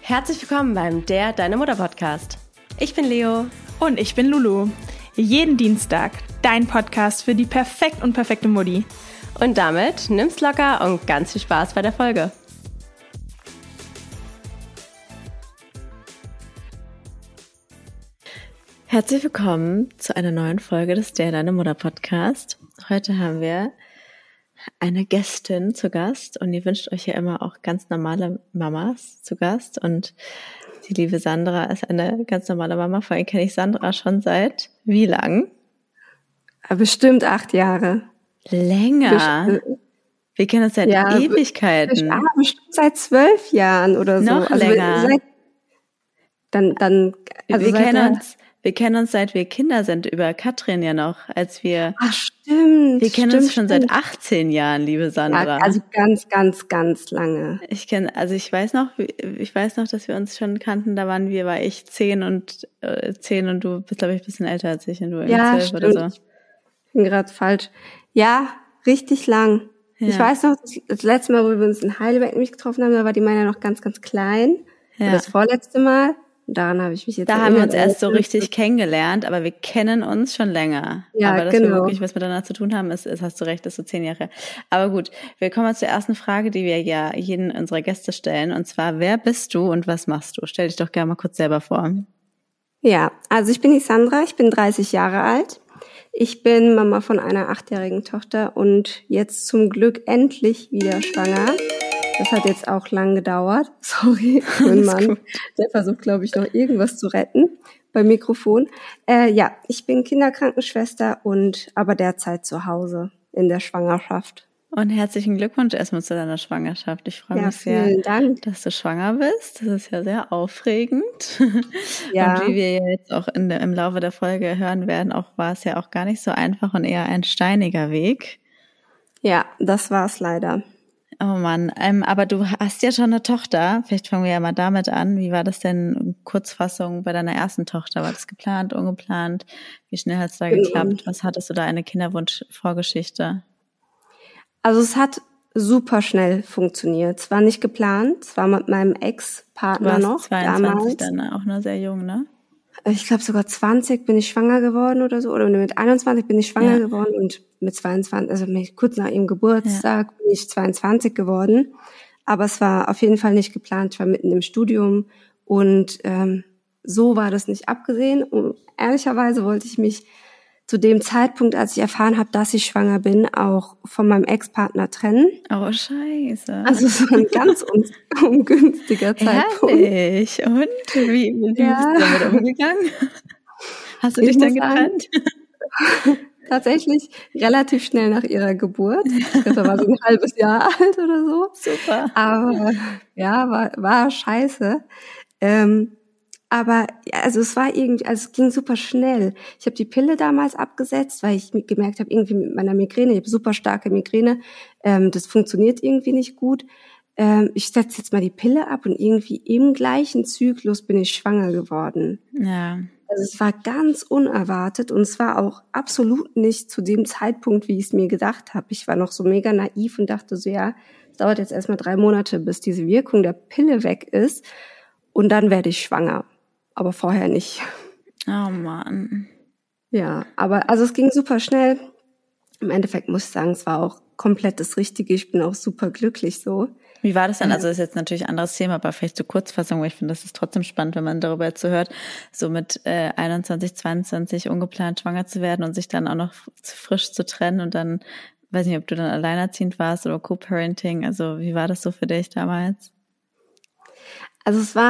Herzlich willkommen beim Deine Mutter Podcast. Ich bin Leo. Und ich bin Lulu. Jeden Dienstag dein Podcast für die perfekte Mutti. Und damit nimm's locker und ganz viel Spaß bei der Folge. Herzlich willkommen zu einer neuen Folge des Deine Mutter Podcast. Heute haben wir eine Gästin zu Gast und ihr wünscht euch ja immer auch ganz normale Mamas zu Gast und die liebe Sandra ist eine ganz normale Mama. Vor allem kenne ich Sandra schon seit wie lang? Bestimmt 8 Jahre. Länger? Wir kennen uns seit Ewigkeiten. Bestimmt seit 12 Jahren oder so. Noch länger. Wir kennen uns seit wir Kinder sind, über Katrin ja noch, als wir... Ach, stimmt. Wir kennen uns schon seit 18 Jahren, liebe Sandra. Ja, also ganz lange. Ich weiß noch, dass wir uns schon kannten, war ich 10 und du bist, glaube ich, ein bisschen älter als ich und du irgendwie 12 oder so. Ich bin gerade falsch. Ja, richtig lang. Ja. Ich weiß noch, das letzte Mal, wo wir uns in Heidelberg nämlich getroffen haben, da war die Meiner noch ganz klein. Ja. Das vorletzte Mal. Daran habe ich mich jetzt Da haben wir uns erst so richtig kennengelernt, aber wir kennen uns schon länger. Ja, aber dass genau. wir wirklich was miteinander zu tun haben, ist, hast du recht, ist so 10 Jahre. Aber gut, wir kommen zur ersten Frage, die wir ja jeden unserer Gäste stellen. Und zwar, wer bist du und was machst du? Stell dich doch gerne mal kurz selber vor. Ja, also ich bin die Sandra, ich bin 30 Jahre alt. Ich bin Mama von einer 8-jährigen Tochter und jetzt zum Glück endlich wieder schwanger. Das hat jetzt auch lang gedauert. Sorry, mein Mann. Gut. Der versucht, glaube ich, noch irgendwas zu retten beim Mikrofon. Ich bin Kinderkrankenschwester und aber derzeit zu Hause in der Schwangerschaft. Und herzlichen Glückwunsch erstmal zu deiner Schwangerschaft. Ich freue mich sehr, dass du schwanger bist. Das ist ja sehr aufregend. Ja. Und wie wir jetzt auch im Laufe der Folge hören werden, war es ja auch gar nicht so einfach und eher ein steiniger Weg. Ja, das war es leider. Oh Mann, aber du hast ja schon eine Tochter. Vielleicht fangen wir ja mal damit an. Wie war das denn, Kurzfassung bei deiner ersten Tochter? War das geplant, ungeplant? Wie schnell hat es da geklappt? Was hattest du da, eine Kinderwunsch-Vorgeschichte? Also es hat super schnell funktioniert. Es war nicht geplant. Es war mit meinem Ex-Partner noch. 22 dann, auch noch sehr jung, ne? Ich glaube sogar 20 bin ich schwanger geworden oder so. Oder mit 21 bin ich schwanger geworden und mit 22, also kurz nach ihrem Geburtstag bin ich 22 geworden. Aber es war auf jeden Fall nicht geplant. Ich war mitten im Studium und so war das nicht abgesehen. Und ehrlicherweise wollte ich mich zu dem Zeitpunkt, als ich erfahren habe, dass ich schwanger bin, auch von meinem Ex-Partner trennen. Oh, scheiße. Also es war ein ganz ungünstiger Zeitpunkt. Ehrlich? Und wie bist du damit umgegangen? Hast du dich dann getrennt? Tatsächlich relativ schnell nach ihrer Geburt. Da war sie ein halbes Jahr alt oder so. Super. Aber ja, war scheiße. Aber also es ging super schnell. Ich habe die Pille damals abgesetzt, weil ich gemerkt habe, irgendwie mit meiner Migräne, ich habe super starke Migräne, das funktioniert irgendwie nicht gut. Ich setze jetzt mal die Pille ab und irgendwie im gleichen Zyklus bin ich schwanger geworden. Ja. Also es war ganz unerwartet und es war auch absolut nicht zu dem Zeitpunkt, wie ich es mir gedacht habe. Ich war noch so mega naiv und dachte so, ja, es dauert jetzt erstmal 3 Monate, bis diese Wirkung der Pille weg ist und dann werde ich schwanger. Aber vorher nicht. Oh Mann. Ja, aber also es ging super schnell. Im Endeffekt muss ich sagen, es war auch komplett das Richtige. Ich bin auch super glücklich so. Wie war das dann? Also das ist jetzt natürlich ein anderes Thema, aber vielleicht zur Kurzfassung, weil ich finde, das ist trotzdem spannend, wenn man darüber jetzt so hört, so mit 21, 22 ungeplant schwanger zu werden und sich dann auch noch frisch zu trennen und dann, weiß nicht, ob du dann alleinerziehend warst oder Co-Parenting. Also wie war das so für dich damals? Also es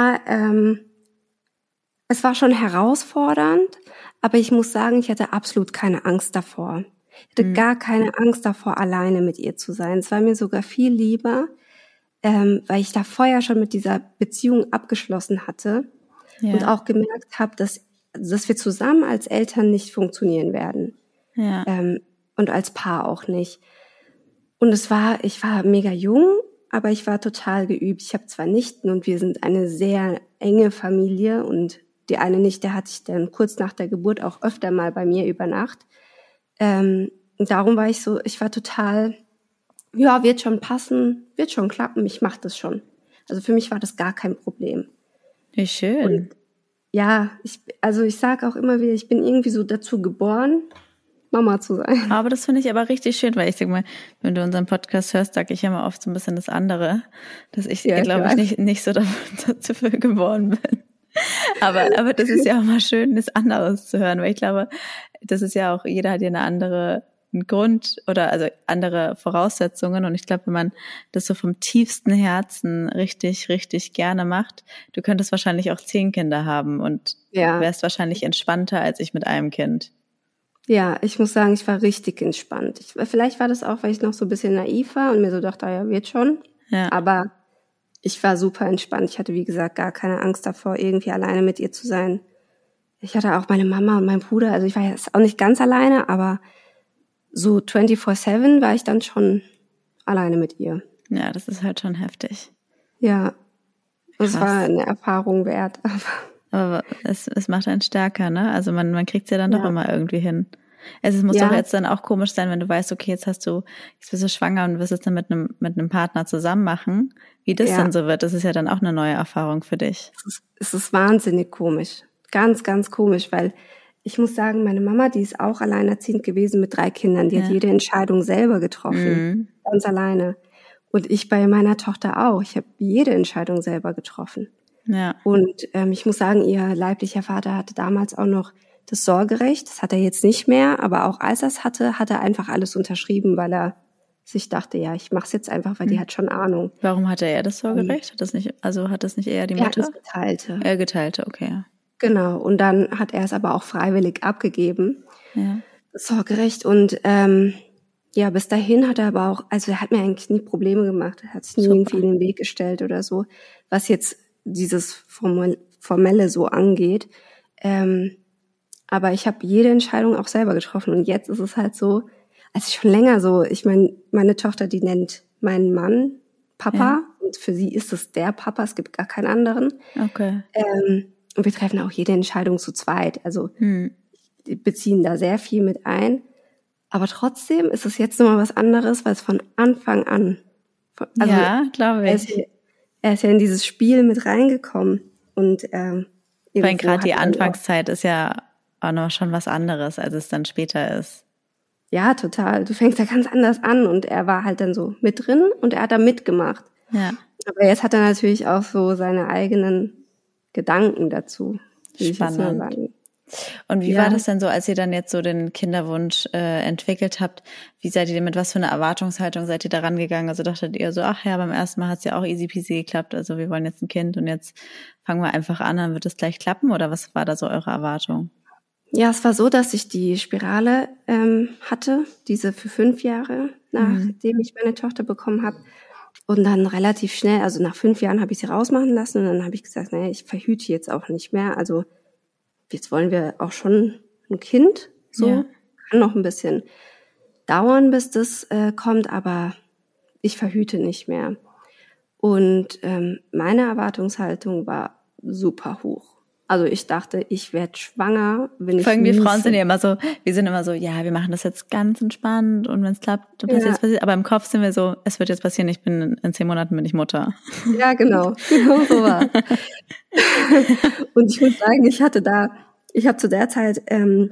war schon herausfordernd, aber ich muss sagen, ich hatte absolut keine Angst davor. Ich hatte gar keine Angst davor, alleine mit ihr zu sein. Es war mir sogar viel lieber, weil ich da vorher schon mit dieser Beziehung abgeschlossen hatte und auch gemerkt habe, dass wir zusammen als Eltern nicht funktionieren werden. Ja. Und als Paar auch nicht. Und ich war mega jung, aber ich war total geübt. Ich habe 2 Nichten und wir sind eine sehr enge Familie und die eine Nichte hatte ich dann kurz nach der Geburt auch öfter mal bei mir über Nacht. Und darum war ich war total, ja, wird schon passen, wird schon klappen, ich mache das schon. Also für mich war das gar kein Problem. Wie schön. Und ja, ich sage auch immer wieder, ich bin irgendwie so dazu geboren, Mama zu sein. Aber das finde ich aber richtig schön, weil ich sag mal, wenn du unseren Podcast hörst, sage ich ja immer oft so ein bisschen das andere, dass ich, glaube ich, nicht so dafür geboren bin. Aber das ist ja auch mal schön, das anderes zu hören, weil ich glaube, das ist ja auch, jeder hat ja eine andere Grund oder also andere Voraussetzungen und ich glaube, wenn man das so vom tiefsten Herzen richtig, richtig gerne macht, du könntest wahrscheinlich auch 10 Kinder haben und wärst wahrscheinlich entspannter als ich mit einem Kind. Ja, ich muss sagen, ich war richtig entspannt. Vielleicht war das auch, weil ich noch so ein bisschen naiv war und mir so dachte, ja, wird schon. Ja. Aber ich war super entspannt. Ich hatte, wie gesagt, gar keine Angst davor, irgendwie alleine mit ihr zu sein. Ich hatte auch meine Mama und meinen Bruder. Also ich war jetzt auch nicht ganz alleine, aber so 24/7 war ich dann schon alleine mit ihr. Ja, das ist halt schon heftig. Ja, das war eine Erfahrung wert. Aber es macht einen stärker, ne? Also man kriegt es ja dann doch immer irgendwie hin. Es muss doch jetzt dann auch komisch sein, wenn du weißt, okay, jetzt bist du schwanger und wirst es dann mit einem Partner zusammen machen. Wie das dann so wird, das ist ja dann auch eine neue Erfahrung für dich. Es ist wahnsinnig komisch. Ganz, ganz komisch, weil ich muss sagen, meine Mama, die ist auch alleinerziehend gewesen mit 3 Kindern. Die hat jede Entscheidung selber getroffen. Ganz alleine. Und ich bei meiner Tochter auch. Ich habe jede Entscheidung selber getroffen. Ja. Und ich muss sagen, ihr leiblicher Vater hatte damals auch noch das Sorgerecht. Das hat er jetzt nicht mehr, aber auch als er es hatte, hat er einfach alles unterschrieben, weil er sich dachte, ja, ich mach's jetzt einfach, weil die hat schon Ahnung. Warum hatte er das Sorgerecht? Hat das nicht eher die Mutter? Er hat das Geteilte. Er Geteilte, okay. Genau. Und dann hat er es aber auch freiwillig abgegeben. Ja. Das Sorgerecht. Und bis dahin hat er aber auch, also er hat mir eigentlich nie Probleme gemacht. Er hat sich nie irgendwie in den Weg gestellt oder so, was jetzt dieses Formelle so angeht. Aber ich habe jede Entscheidung auch selber getroffen. Und jetzt ist es halt so, also schon länger so, ich meine Tochter, die nennt meinen Mann Papa. Und für sie ist es der Papa, es gibt gar keinen anderen. Okay. Und wir treffen auch jede Entscheidung zu zweit. Also die beziehen da sehr viel mit ein. Aber trotzdem ist es jetzt nochmal was anderes, weil es von Anfang an, also ja, glaube ich. Er ist ja in dieses Spiel mit reingekommen. Und weil gerade die Anfangszeit ist ja auch noch schon was anderes, als es dann später ist. Ja, total. Du fängst ja ganz anders an und er war halt dann so mit drin und er hat da mitgemacht. Ja. Aber jetzt hat er natürlich auch so seine eigenen Gedanken dazu. Spannend. Und wie war das denn so, als ihr dann jetzt so den Kinderwunsch entwickelt habt? Wie seid ihr mit was für einer Erwartungshaltung seid ihr da rangegangen? Also dachtet ihr so, ach ja, beim ersten Mal hat es ja auch easy peasy geklappt, also wir wollen jetzt ein Kind und jetzt fangen wir einfach an, dann wird es gleich klappen? Oder was war da so eure Erwartung? Ja, es war so, dass ich die Spirale hatte, diese für 5 Jahre, nachdem ich meine Tochter bekommen habe. Und dann relativ schnell, also nach 5 Jahren habe ich sie rausmachen lassen und dann habe ich gesagt, naja, ich verhüte jetzt auch nicht mehr. Also jetzt wollen wir auch schon ein Kind. So kann noch ein bisschen dauern, bis das kommt, aber ich verhüte nicht mehr. Und meine Erwartungshaltung war super hoch. Also ich dachte, ich werde schwanger, wenn ich vor allem wir Frauen sind ja immer so, wir sind immer so, ja, wir machen das jetzt ganz entspannt und wenn es klappt, dann passiert es passiert. Aber im Kopf sind wir so, es wird jetzt passieren, in 10 Monaten bin ich Mutter. Ja, genau so war. Und ich muss sagen, ich habe zu der Zeit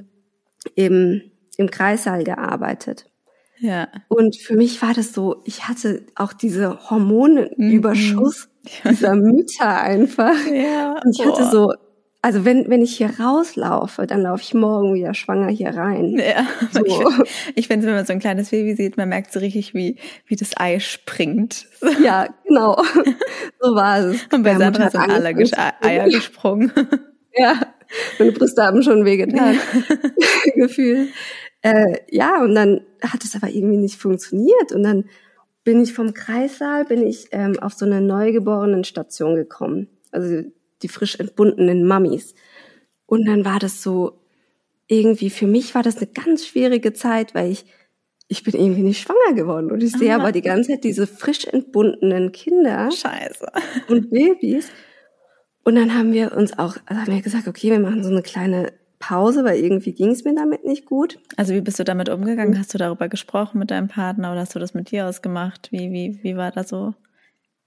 im Kreissaal gearbeitet. Ja. Und für mich war das so, ich hatte auch diese Hormonüberschuss dieser Mütter einfach. Ja. Und ich hatte so, also wenn ich hier rauslaufe, dann laufe ich morgen wieder schwanger hier rein. Ja, so. Ich finde, wenn man so ein kleines Baby sieht, man merkt so richtig, wie das Ei springt. Ja, genau. So war es. Und bei Sandra sind alle Eier gesprungen. Ja, meine Brüste haben schon wehgetan. Gefühlt. Und dann hat es aber irgendwie nicht funktioniert. Und dann bin ich vom Kreissaal, auf so eine Neugeborenenstation gekommen. Also die frisch entbundenen Mammis. Und dann war das so, irgendwie für mich war das eine ganz schwierige Zeit, weil ich bin irgendwie nicht schwanger geworden. Und ich sehe aber die ganze Zeit diese frisch entbundenen Kinder. Scheiße. Und Babys. Und dann haben wir gesagt, okay, wir machen so eine kleine Pause, weil irgendwie ging es mir damit nicht gut. Also wie bist du damit umgegangen? Hast du darüber gesprochen mit deinem Partner oder hast du das mit dir ausgemacht? Wie war das so?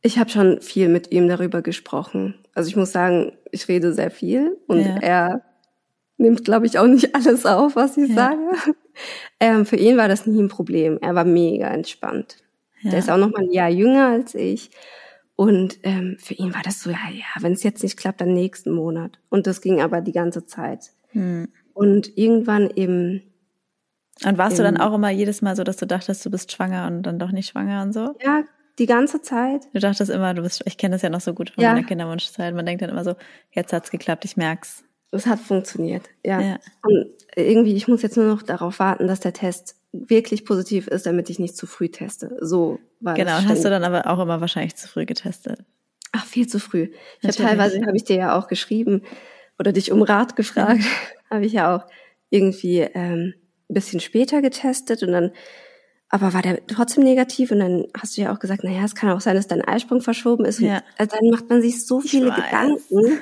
Ich habe schon viel mit ihm darüber gesprochen. Also ich muss sagen, ich rede sehr viel und er nimmt, glaube ich, auch nicht alles auf, was ich sage. Für ihn war das nie ein Problem. Er war mega entspannt. Der ist auch noch mal ein Jahr jünger als ich. Und für ihn war das so, wenn es jetzt nicht klappt, dann nächsten Monat. Und das ging aber die ganze Zeit. Und irgendwann eben... Und warst du dann auch immer jedes Mal so, dass du dachtest, du bist schwanger und dann doch nicht schwanger und so? Ja, die ganze Zeit. Du dachtest immer, ich kenne das ja noch so gut von meiner Kinderwunschzeit. Man denkt dann immer so, jetzt hat's geklappt, ich merk's. Es hat funktioniert, ja. Und irgendwie, ich muss jetzt nur noch darauf warten, dass der Test wirklich positiv ist, damit ich nicht zu früh teste. So war das. Genau, und hast du dann aber auch immer wahrscheinlich zu früh getestet? Ach, viel zu früh. Teilweise habe ich dir ja auch geschrieben oder dich um Rat gefragt, habe ich ja auch irgendwie ein bisschen später getestet und dann, aber war der trotzdem negativ und dann hast du ja auch gesagt, naja, es kann auch sein, dass dein Eisprung verschoben ist und dann macht man sich so viele Gedanken.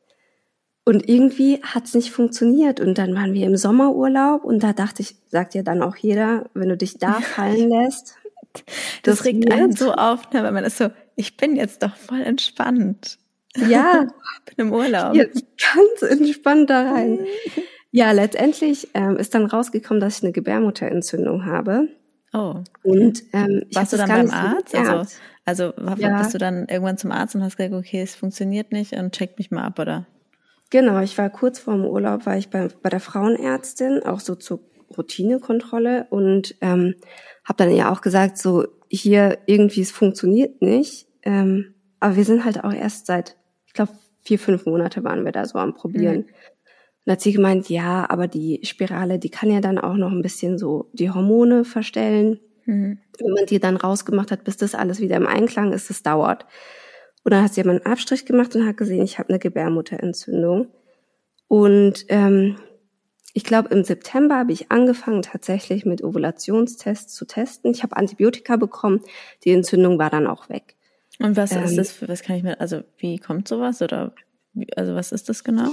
Und irgendwie hat's nicht funktioniert. Und dann waren wir im Sommerurlaub und da dachte ich, sagt ja dann auch jeder, wenn du dich da fallen lässt. Das regt einen so auf, ne, weil man ist so, ich bin jetzt doch voll entspannt. Ja. Bin im Urlaub. Jetzt ganz entspannt da rein. Ja, letztendlich ist dann rausgekommen, dass ich eine Gebärmutterentzündung habe. Oh. Und warst du dann beim Arzt? Also bist du dann irgendwann zum Arzt und hast gesagt, okay, es funktioniert nicht und check mich mal ab, oder? Genau, ich war kurz vor dem Urlaub, war ich bei der Frauenärztin, auch so zur Routinekontrolle und habe dann ja auch gesagt, so hier irgendwie, es funktioniert nicht, aber wir sind halt auch erst seit, ich glaube 4-5 Monate waren wir da so am Probieren. Und da hat sie gemeint, ja, aber die Spirale, die kann ja dann auch noch ein bisschen so die Hormone verstellen. Wenn man die dann rausgemacht hat, bis das alles wieder im Einklang ist, das dauert. Und dann hat sie einen Abstrich gemacht und hat gesehen, ich habe eine Gebärmutterentzündung. Und ich glaube, im September habe ich angefangen, tatsächlich mit Ovulationstests zu testen. Ich habe Antibiotika bekommen, die Entzündung war dann auch weg. Und was ist das, was kann ich mir, also wie kommt sowas oder, also was ist das genau?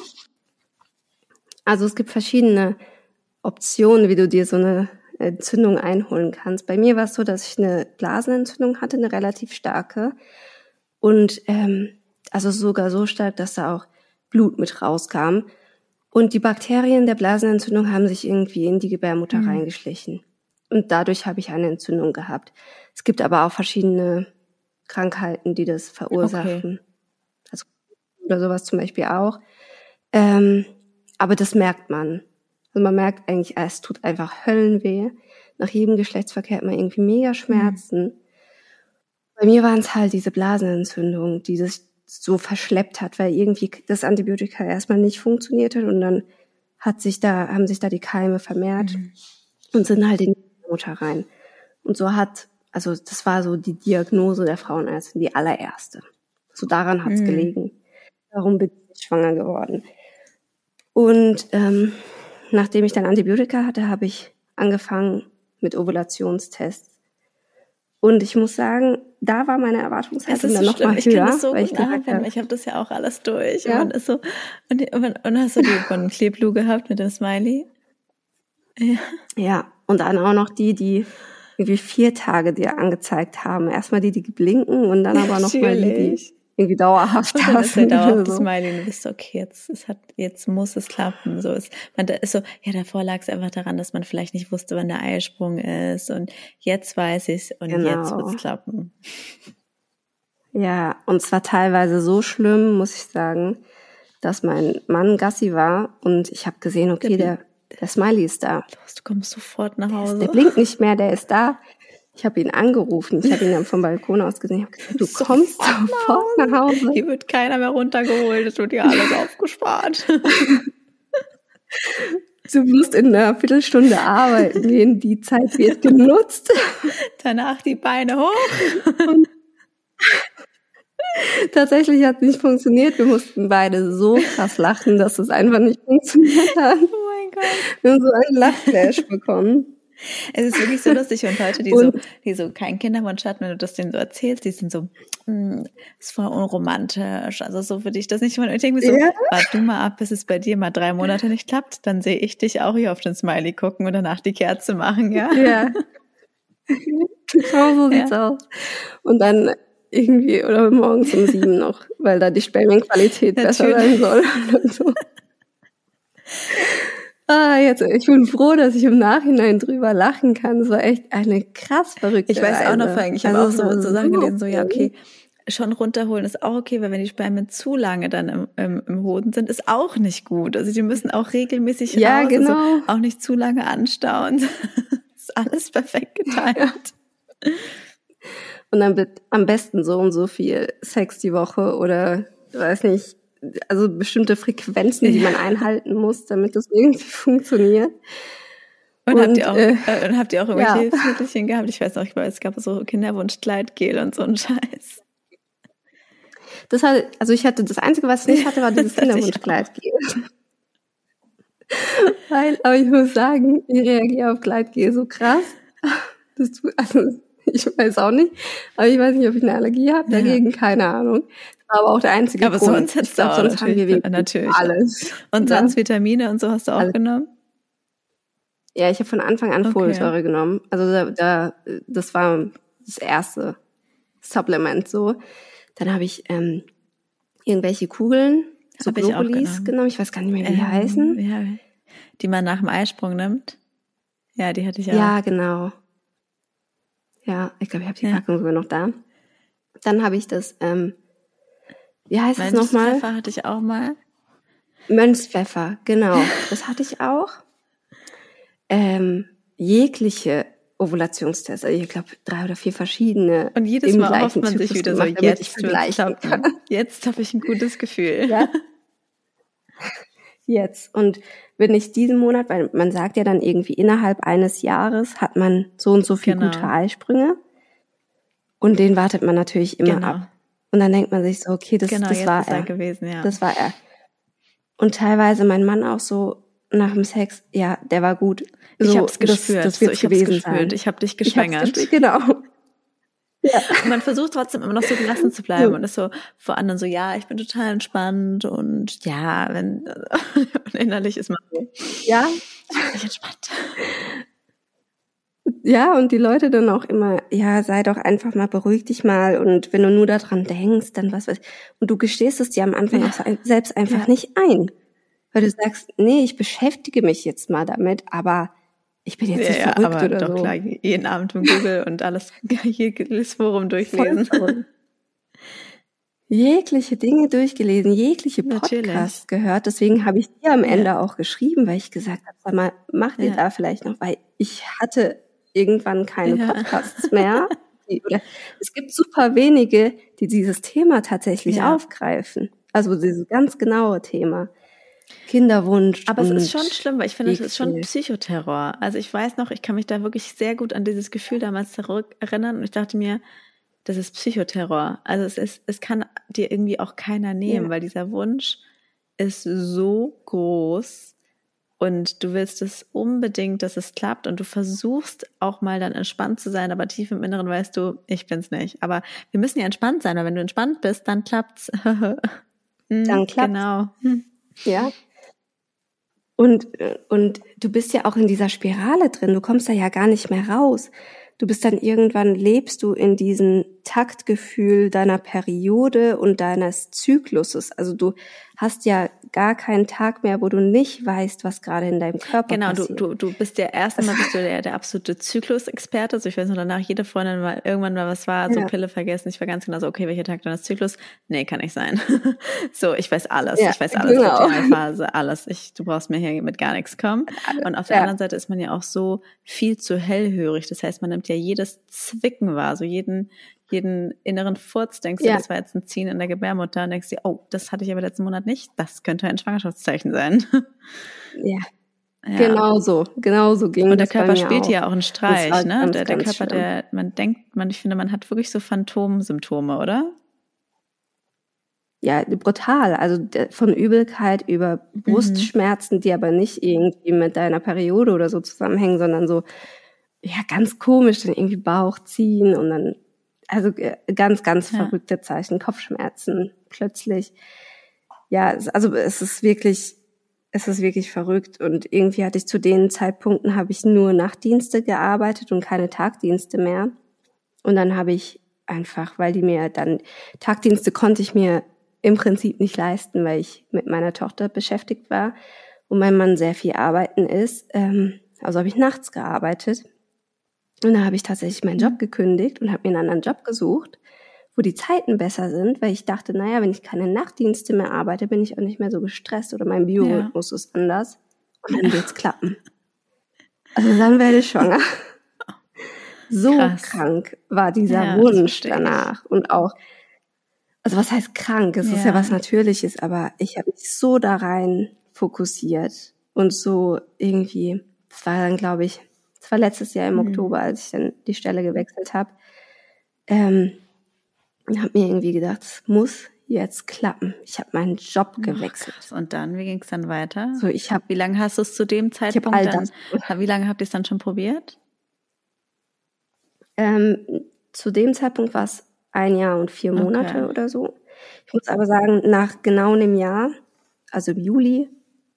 Also es gibt verschiedene Optionen, wie du dir so eine Entzündung einholen kannst. Bei mir war es so, dass ich eine Blasenentzündung hatte, eine relativ starke. Und also sogar so stark, dass da auch Blut mit rauskam. Und die Bakterien der Blasenentzündung haben sich irgendwie in die Gebärmutter reingeschlichen. Und dadurch habe ich eine Entzündung gehabt. Es gibt aber auch verschiedene Krankheiten, die das verursachen. Okay. Also oder sowas zum Beispiel auch. Aber das merkt man. Also man merkt eigentlich, es tut einfach Höllenweh. Nach jedem Geschlechtsverkehr hat man irgendwie mega Schmerzen. Bei mir waren es halt diese Blasenentzündung, die sich so verschleppt hat, weil irgendwie das Antibiotika erstmal nicht funktioniert hat und dann haben sich da die Keime vermehrt und sind halt in die Mutter rein. Und so also das war so die Diagnose der Frauenärztin, die allererste. So daran hat's gelegen. Darum bin ich schwanger geworden. Und nachdem ich dann Antibiotika hatte, habe ich angefangen mit Ovulationstests. Und ich muss sagen, da war meine Erwartungshaltung dann noch mal höher. Ich kann das so gut nachempfinden. Ich habe das ja auch alles durch. Ja? Und man ist so, und hast du die von Kleblue gehabt mit dem Smiley? Ja, und dann auch noch die irgendwie 4 Tage dir angezeigt haben. Erstmal die blinken und dann aber noch mal die irgendwie dauerhaft und dann ist der dauerhaft so. Smiley und du bist so, okay, jetzt muss es klappen. So ist, da ist so, ja, davor lag es einfach daran, dass man vielleicht nicht wusste, wann der Eisprung ist und jetzt weiß ich's und jetzt wird's klappen. Ja, und zwar teilweise so schlimm, muss ich sagen, dass mein Mann Gassi war und ich habe gesehen, okay, der Smiley ist da. Los, du kommst sofort nach Hause. Der blinkt nicht mehr, der ist da. Ich habe ihn angerufen. Ich habe ihn dann vom Balkon aus gesehen. Ich habe gesagt, du kommst sofort nach Hause. Hier wird keiner mehr runtergeholt. Es wird ja alles aufgespart. Du musst in einer Viertelstunde arbeiten gehen. Die Zeit wird genutzt. Danach die Beine hoch. Und tatsächlich hat es nicht funktioniert. Wir mussten beide so krass lachen, dass es einfach nicht funktioniert hat. Oh mein Gott. Wir haben so einen Lachflash bekommen. Es ist wirklich so lustig und Leute, die so keinen Kinderwunsch hatten, wenn du das denen so erzählst, die sind so, ist voll unromantisch, also so für dich das nicht. Und ich denke mir so, warte du mal ab, bis es bei dir mal 3 Monate nicht klappt, dann sehe ich dich auch hier auf den Smiley gucken und danach die Kerze machen, ja? Ja. Genau so sieht's aus. Und dann, irgendwie oder morgens um 7 noch, weil da die Spermienqualität besser sein soll. Und so. Ich bin froh, dass ich im Nachhinein drüber lachen kann. Das war echt eine krass verrückte Ich weiß auch noch, Reise. ich habe auch so Sachen gelesen, so, ja, okay, schon runterholen ist auch okay, weil wenn die Spermien zu lange dann im Hoden sind, ist auch nicht gut. Also die müssen auch regelmäßig raus, genau. Also auch nicht zu lange anstauen. Ist alles perfekt geteilt. Ja. Und dann wird am besten so und so viel Sex die Woche oder, weiß nicht, also bestimmte Frequenzen, die man einhalten muss, damit das irgendwie funktioniert. Und habt ihr auch irgendwelche Hilfsmittelchen gehabt? Ich weiß noch, es gab so Kinderwunsch-Gleitgel und so einen Scheiß. Das Einzige, was ich nicht hatte, war dieses Kinderwunsch-Gleitgel. Aber ich muss sagen, ich reagiere auf Gleitgel so krass. Ich weiß auch nicht, aber ich weiß nicht, ob ich eine Allergie habe, dagegen keine Ahnung. Das war aber auch der einzige Grund. Aber sonst hättest du auch sonst haben wir natürlich alles. Und sonst Vitamine und so hast du auch genommen? Ja, ich habe von Anfang an Folsäure genommen. Also das war das erste Supplement so. Dann habe ich irgendwelche Kugeln, so Globulis genommen. Ich weiß gar nicht mehr, wie die heißen. Ja, die man nach dem Eisprung nimmt. Ja, die hatte ich auch. Ja, genau. Ja, ich glaube, ich habe die Packung sogar noch da. Dann habe ich das, wie heißt es nochmal? Mönchspfeffer hatte ich auch mal. Mönchspfeffer, genau. Das hatte ich auch. Jegliche Ovulationstests, also ich glaube 3 oder 4 verschiedene. Und jedes Mal hofft man sich wieder so, jetzt habe ich ein gutes Gefühl. Ja. Jetzt. Und wenn ich diesen Monat, weil man sagt ja dann irgendwie innerhalb eines Jahres hat man so und so viel gute Eisprünge. Und den wartet man natürlich immer ab. Und dann denkt man sich so, okay, das war er gewesen, ja. Das war er. Und teilweise mein Mann auch so nach dem Sex, ja, der war gut. So, ich hab's gespürt. Das wird's gewesen sein. Ich habe dich geschwängert. Genau. Ja. Und man versucht trotzdem immer noch so gelassen zu bleiben und ist so vor anderen so, ja, ich bin total entspannt und ja, und innerlich ist man so, ja, ich bin nicht entspannt. Ja, und die Leute dann auch immer, ja, sei doch einfach mal, beruhig dich mal und wenn du nur daran denkst, dann was weiß ich. Und du gestehst es dir am Anfang auch selbst einfach nicht ein. Weil du sagst, nee, ich beschäftige mich jetzt mal damit, aber ich bin jetzt nicht verrückt aber oder doch so. Klar, jeden Abend mit Google und alles, jedes Forum durchlesen. Jegliche Dinge durchgelesen, jegliche Podcasts gehört. Deswegen habe ich dir am Ende auch geschrieben, weil ich gesagt habe, sag mal, mach dir da vielleicht noch, weil ich hatte irgendwann keine Podcasts mehr. Es gibt super wenige, die dieses Thema tatsächlich aufgreifen. Also dieses ganz genaue Thema. Kinderwunsch. Aber es ist schon schlimm, weil ich finde, es ist schon Psychoterror. Also ich weiß noch, ich kann mich da wirklich sehr gut an dieses Gefühl damals zurückerinnern und ich dachte mir, das ist Psychoterror. Also es kann dir irgendwie auch keiner nehmen, weil dieser Wunsch ist so groß und du willst es unbedingt, dass es klappt und du versuchst auch mal dann entspannt zu sein, aber tief im Inneren weißt du, ich bin's nicht. Aber wir müssen ja entspannt sein, weil wenn du entspannt bist, dann klappt's. Dann klappt's. Genau. Ja. Und du bist ja auch in dieser Spirale drin. Du kommst da ja gar nicht mehr raus. Du bist dann irgendwann, lebst du in diesem Taktgefühl deiner Periode und deines Zykluses. Also du hast ja gar keinen Tag mehr, wo du nicht weißt, was gerade in deinem Körper passiert. Genau, du bist ja erstmal bist du der absolute Zyklusexperte. Also ich weiß noch, danach jede Freundin mal irgendwann mal was war, so Pille vergessen. Ich war ganz genau so, okay, welcher Tag deines Zyklus? Nee, kann nicht sein. So, ich weiß alles. Ich weiß alles, Phase, alles. Du brauchst mir hier mit gar nichts kommen. Und auf der anderen Seite ist man ja auch so viel zu hellhörig. Das heißt, man nimmt ja jedes Zwicken wahr, so jeden inneren Furz, denkst du, das war jetzt ein Ziehen in der Gebärmutter, und denkst dir, oh, das hatte ich aber letzten Monat nicht, das könnte ein Schwangerschaftszeichen sein. Ja. Genau so ging es. Und der Körper spielt auch. Ja auch einen Streich, ne? Der Körper, ich finde, man hat wirklich so Phantomsymptome, oder? Ja, brutal. Also von Übelkeit über Brustschmerzen, die aber nicht irgendwie mit deiner Periode oder so zusammenhängen, sondern so, ja, ganz komisch, dann irgendwie Bauch ziehen und dann, also ganz, ganz verrückte Zeichen, Kopfschmerzen plötzlich. Ja, also es ist wirklich verrückt und irgendwie hatte ich zu den Zeitpunkten, habe ich nur Nachtdienste gearbeitet und keine Tagdienste mehr. Und dann habe ich einfach, weil die mir dann, Tagdienste konnte ich mir im Prinzip nicht leisten, weil ich mit meiner Tochter beschäftigt war und mein Mann sehr viel arbeiten ist. Also habe ich nachts gearbeitet. Und da habe ich tatsächlich meinen Job gekündigt und habe mir einen anderen Job gesucht, wo die Zeiten besser sind, weil ich dachte, naja, wenn ich keine Nachtdienste mehr arbeite, bin ich auch nicht mehr so gestresst oder mein Biorhythmus ist anders und dann wird's klappen. Also dann werde ich schwanger. So Krass. krank war dieser Wunsch danach und auch, also was heißt krank? Es ist ja was Natürliches, aber ich habe mich so da rein fokussiert und so irgendwie, das war dann, glaube ich, das war letztes Jahr im Oktober, als ich dann die Stelle gewechselt habe. Ich habe mir irgendwie gedacht, es muss jetzt klappen. Ich habe meinen Job gewechselt. Krass. Und dann, wie ging es dann weiter? So, wie lange hast du es zu dem Zeitpunkt wie lange habt ihr es dann schon probiert? Zu dem Zeitpunkt war es 1 Jahr und 4 Monate oder so. Ich muss aber sagen, nach genau einem Jahr, also im Juli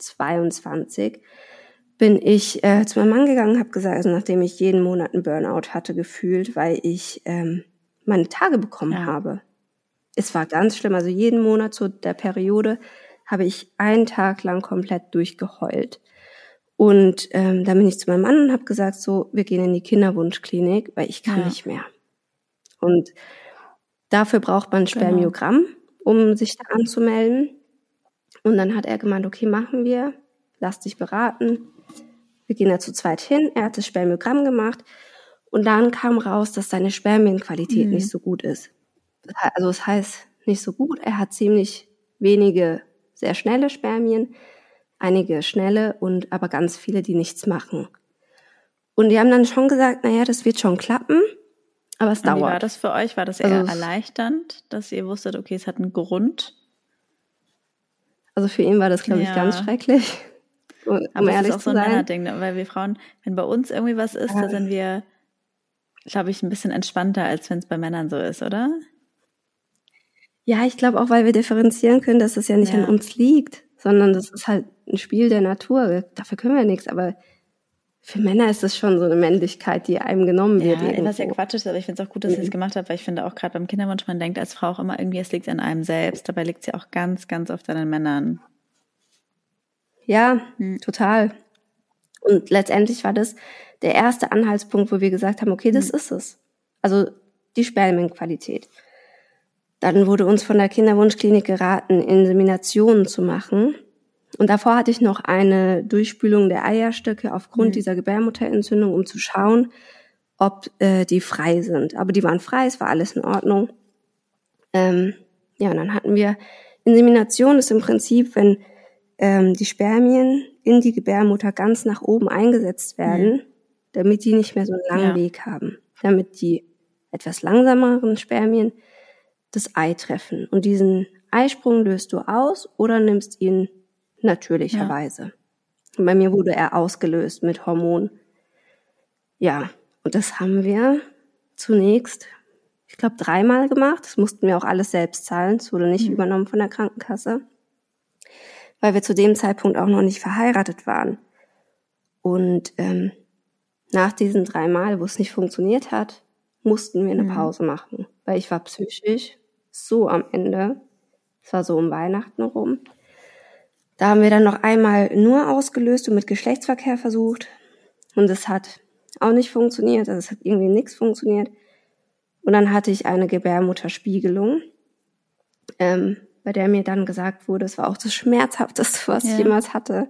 22, bin ich zu meinem Mann gegangen und habe gesagt, also nachdem ich jeden Monat einen Burnout hatte gefühlt, weil ich meine Tage bekommen habe. Es war ganz schlimm, also jeden Monat zu der Periode habe ich einen Tag lang komplett durchgeheult. Und dann bin ich zu meinem Mann und habe gesagt, so, wir gehen in die Kinderwunschklinik, weil ich kann nicht mehr. Und dafür braucht man ein Spermiogramm, um sich da anzumelden. Und dann hat er gemeint, okay, machen wir, lass dich beraten. Wir gehen da zu zweit hin, er hat das Spermiogramm gemacht und dann kam raus, dass seine Spermienqualität nicht so gut ist. Also das heißt nicht so gut, er hat ziemlich wenige sehr schnelle Spermien, einige schnelle und aber ganz viele, die nichts machen. Und die haben dann schon gesagt, naja, das wird schon klappen, aber es dauert. Wie war das für euch? War das eher erleichternd, dass ihr wusstet, okay, es hat einen Grund? Also für ihn war das, glaube ich, ganz schrecklich. Aber es ist auch so ein Männerding, ne? Weil wir Frauen, wenn bei uns irgendwie was ist, da sind wir, glaube ich, ein bisschen entspannter, als wenn es bei Männern so ist, oder? Ja, ich glaube auch, weil wir differenzieren können, dass es ja nicht an uns liegt, sondern das ist halt ein Spiel der Natur. Dafür können wir nichts, aber für Männer ist es schon so eine Männlichkeit, die einem genommen wird. Ja, was ja Quatsch ist, aber ich finde es auch gut, dass ihr es gemacht habt, weil ich finde auch gerade beim Kinderwunsch, man denkt als Frau auch immer irgendwie, es liegt an einem selbst. Dabei liegt es ja auch ganz, ganz oft an den Männern. Ja, total. Und letztendlich war das der erste Anhaltspunkt, wo wir gesagt haben, okay, das ist es. Also die Spermienqualität. Dann wurde uns von der Kinderwunschklinik geraten, Inseminationen zu machen. Und davor hatte ich noch eine Durchspülung der Eierstöcke aufgrund dieser Gebärmutterentzündung, um zu schauen, ob die frei sind. Aber die waren frei, es war alles in Ordnung. Und dann hatten wir Insemination, ist im Prinzip, wenn die Spermien in die Gebärmutter ganz nach oben eingesetzt werden, damit die nicht mehr so einen langen Weg haben. Damit die etwas langsameren Spermien das Ei treffen. Und diesen Eisprung löst du aus oder nimmst ihn natürlicherweise. Und bei mir wurde er ausgelöst mit Hormon. Ja, und das haben wir zunächst, ich glaube, 3-mal gemacht. Das mussten wir auch alles selbst zahlen. Es wurde nicht übernommen von der Krankenkasse, weil wir zu dem Zeitpunkt auch noch nicht verheiratet waren. Und nach diesen 3-mal, wo es nicht funktioniert hat, mussten wir eine Pause machen, weil ich war psychisch so am Ende. Es war so um Weihnachten rum. Da haben wir dann noch einmal nur ausgelöst und mit Geschlechtsverkehr versucht. Und es hat auch nicht funktioniert. Also es hat irgendwie nichts funktioniert. Und dann hatte ich eine Gebärmutterspiegelung, bei der mir dann gesagt wurde, es war auch das Schmerzhafteste, was ich jemals hatte.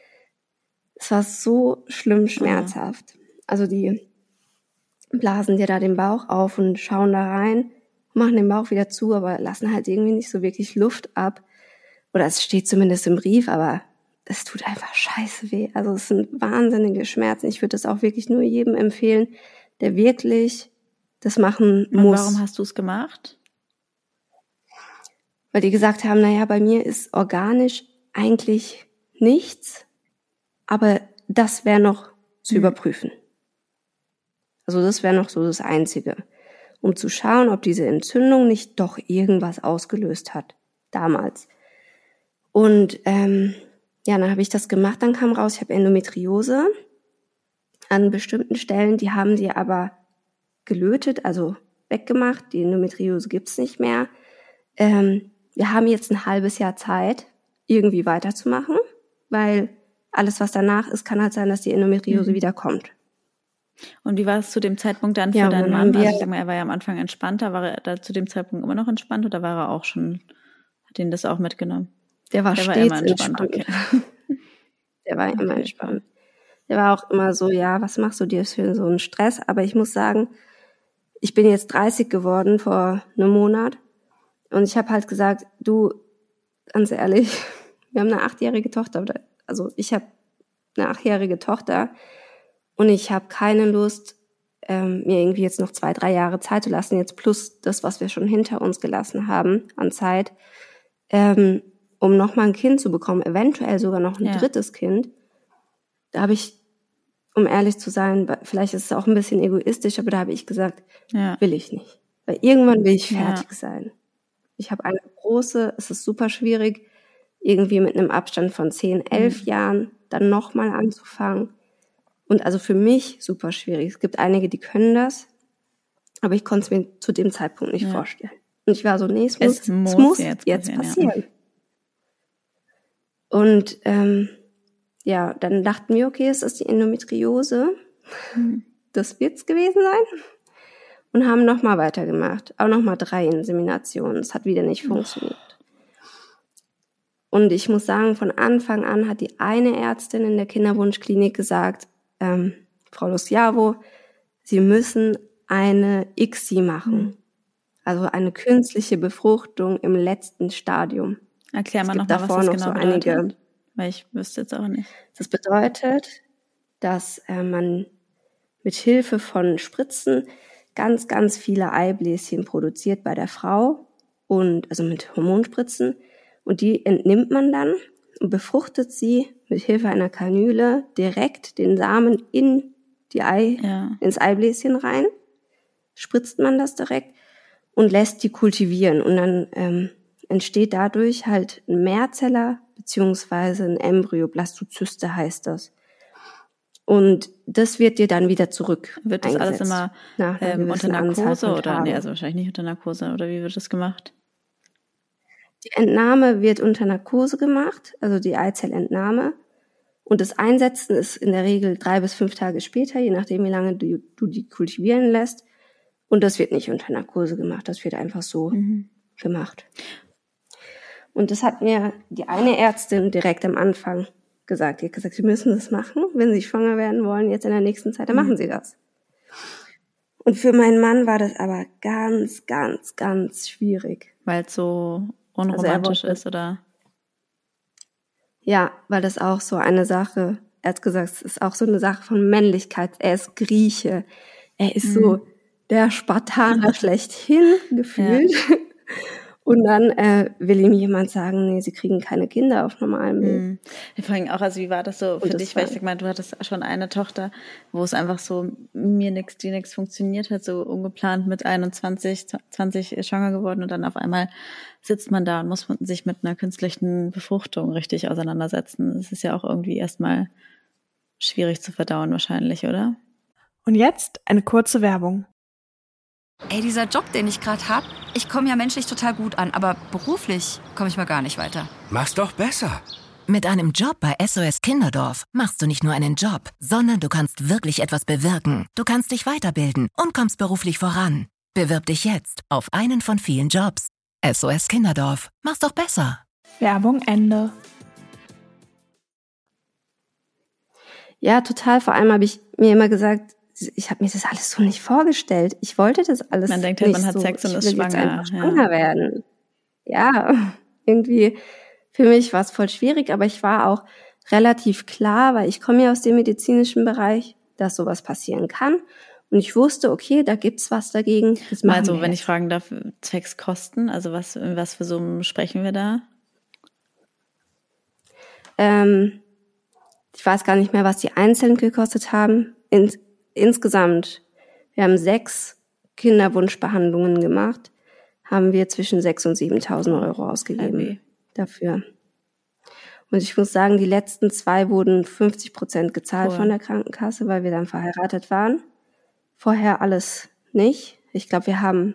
Es war so schlimm schmerzhaft. Also die blasen dir da den Bauch auf und schauen da rein, machen den Bauch wieder zu, aber lassen halt irgendwie nicht so wirklich Luft ab. Oder es steht zumindest im Brief, aber es tut einfach scheiße weh. Also es sind wahnsinnige Schmerzen. Ich würde das auch wirklich nur jedem empfehlen, der wirklich das machen muss. Und warum hast du es gemacht? Weil die gesagt haben, naja, bei mir ist organisch eigentlich nichts, aber das wäre noch zu überprüfen. Also das wäre noch so das Einzige, um zu schauen, ob diese Entzündung nicht doch irgendwas ausgelöst hat, damals. Und dann habe ich das gemacht, dann kam raus, ich habe Endometriose an bestimmten Stellen, die haben die aber gelötet, also weggemacht, die Endometriose gibt's nicht mehr. Wir haben jetzt ein halbes Jahr Zeit, irgendwie weiterzumachen, weil alles, was danach ist, kann halt sein, dass die Endometriose wieder kommt. Und wie war es zu dem Zeitpunkt dann für deinen Mann? Also ich sag mal, er war ja am Anfang entspannter. War er da zu dem Zeitpunkt immer noch entspannt oder war er auch schon, hat ihn das auch mitgenommen? Der war stets immer entspannt. Okay. Der war immer entspannt. Der war auch immer so, ja, was machst du dir für so einen Stress? Aber ich muss sagen, ich bin jetzt 30 geworden vor einem Monat und ich habe halt gesagt, du, ganz ehrlich, wir haben eine 8-jährige Tochter, also ich habe eine 8-jährige Tochter und ich habe keine Lust, mir irgendwie jetzt noch 2-3 Jahre Zeit zu lassen, jetzt plus das, was wir schon hinter uns gelassen haben an Zeit, um nochmal ein Kind zu bekommen, eventuell sogar noch ein drittes Kind. Da habe ich, um ehrlich zu sein, vielleicht ist es auch ein bisschen egoistisch, aber da habe ich gesagt, will ich nicht. Weil irgendwann will ich fertig sein. Ich habe eine große, es ist super schwierig, irgendwie mit einem Abstand von 10, 11 Jahren dann nochmal anzufangen. Und also für mich super schwierig. Es gibt einige, die können das, aber ich konnte es mir zu dem Zeitpunkt nicht vorstellen. Und ich war so, nee, es muss jetzt passieren. Ja. Und dann dachten wir, okay, es ist die Endometriose. Das wird's gewesen sein. Und haben nochmal weitergemacht. Auch nochmal 3 Inseminationen. Es hat wieder nicht funktioniert. Und ich muss sagen, von Anfang an hat die eine Ärztin in der Kinderwunschklinik gesagt, Frau Luciavo, Sie müssen eine ICSI machen. Also eine künstliche Befruchtung im letzten Stadium. Erklär mal nochmal, was das genau bedeutet. Weil ich wüsste jetzt auch nicht. Das bedeutet, dass man mit Hilfe von Spritzen ganz, ganz viele Eibläschen produziert bei der Frau und also mit Hormonspritzen und die entnimmt man dann und befruchtet sie mit Hilfe einer Kanüle direkt den Samen in die ins Eibläschen rein, spritzt man das direkt und lässt die kultivieren und dann entsteht dadurch halt ein Mehrzeller beziehungsweise ein Embryo, Blastozyste heißt das. Und das wird dir dann wieder zurück. Wird das alles immer unter Narkose oder? Nee, also wahrscheinlich nicht unter Narkose. Oder wie wird das gemacht? Die Entnahme wird unter Narkose gemacht, also die Eizellentnahme. Und das Einsetzen ist in der Regel 3 bis 5 Tage später, je nachdem, wie lange du die kultivieren lässt. Und das wird nicht unter Narkose gemacht, das wird einfach so gemacht. Und das hat mir die eine Ärztin direkt am Anfang gesagt. Die hat gesagt, Sie müssen das machen. Wenn Sie schwanger werden wollen, jetzt in der nächsten Zeit, dann machen Sie das. Und für meinen Mann war das aber ganz, ganz, ganz schwierig. Weil es so unromantisch ist, oder? Ja, weil das auch so eine Sache, er hat gesagt, es ist auch so eine Sache von Männlichkeit. Er ist Grieche. Er ist so der Spartaner schlechthin gefühlt. Ja. Und dann will ihm jemand sagen, nee, sie kriegen keine Kinder auf normalem Weg. Vor allem auch, also wie war das so für dich? Weil ich sag mal, du hattest schon eine Tochter, wo es einfach so dir nichts funktioniert hat, so ungeplant mit 21, 20 schwanger geworden und dann auf einmal sitzt man da und muss sich mit einer künstlichen Befruchtung richtig auseinandersetzen. Das ist ja auch irgendwie erstmal schwierig zu verdauen wahrscheinlich, oder? Und jetzt eine kurze Werbung. Ey, dieser Job, den ich gerade hab, ich komme ja menschlich total gut an, aber beruflich komme ich mal gar nicht weiter. Mach's doch besser. Mit einem Job bei SOS Kinderdorf machst du nicht nur einen Job, sondern du kannst wirklich etwas bewirken. Du kannst dich weiterbilden und kommst beruflich voran. Bewirb dich jetzt auf einen von vielen Jobs. SOS Kinderdorf. Mach's doch besser. Werbung Ende. Ja, total. Vor allem habe ich mir immer gesagt, ich habe mir das alles so nicht vorgestellt. Ich wollte das alles nicht so. Man denkt halt, man hat Sex und ist schwanger. Schwanger werden. Ja, irgendwie für mich war es voll schwierig, aber ich war auch relativ klar, weil ich komme ja aus dem medizinischen Bereich, dass sowas passieren kann. Und ich wusste, okay, da gibt's was dagegen. Also, wenn ich fragen darf, zwecks Kosten, also was für Summen sprechen wir da? Ich weiß gar nicht mehr, was die einzeln gekostet haben. Insgesamt, wir haben 6 Kinderwunschbehandlungen gemacht, haben wir zwischen 6.000 und 7.000 Euro ausgegeben dafür. Und ich muss sagen, die letzten 2 wurden 50% gezahlt von der Krankenkasse, weil wir dann verheiratet waren. Vorher alles nicht. Ich glaube, wir haben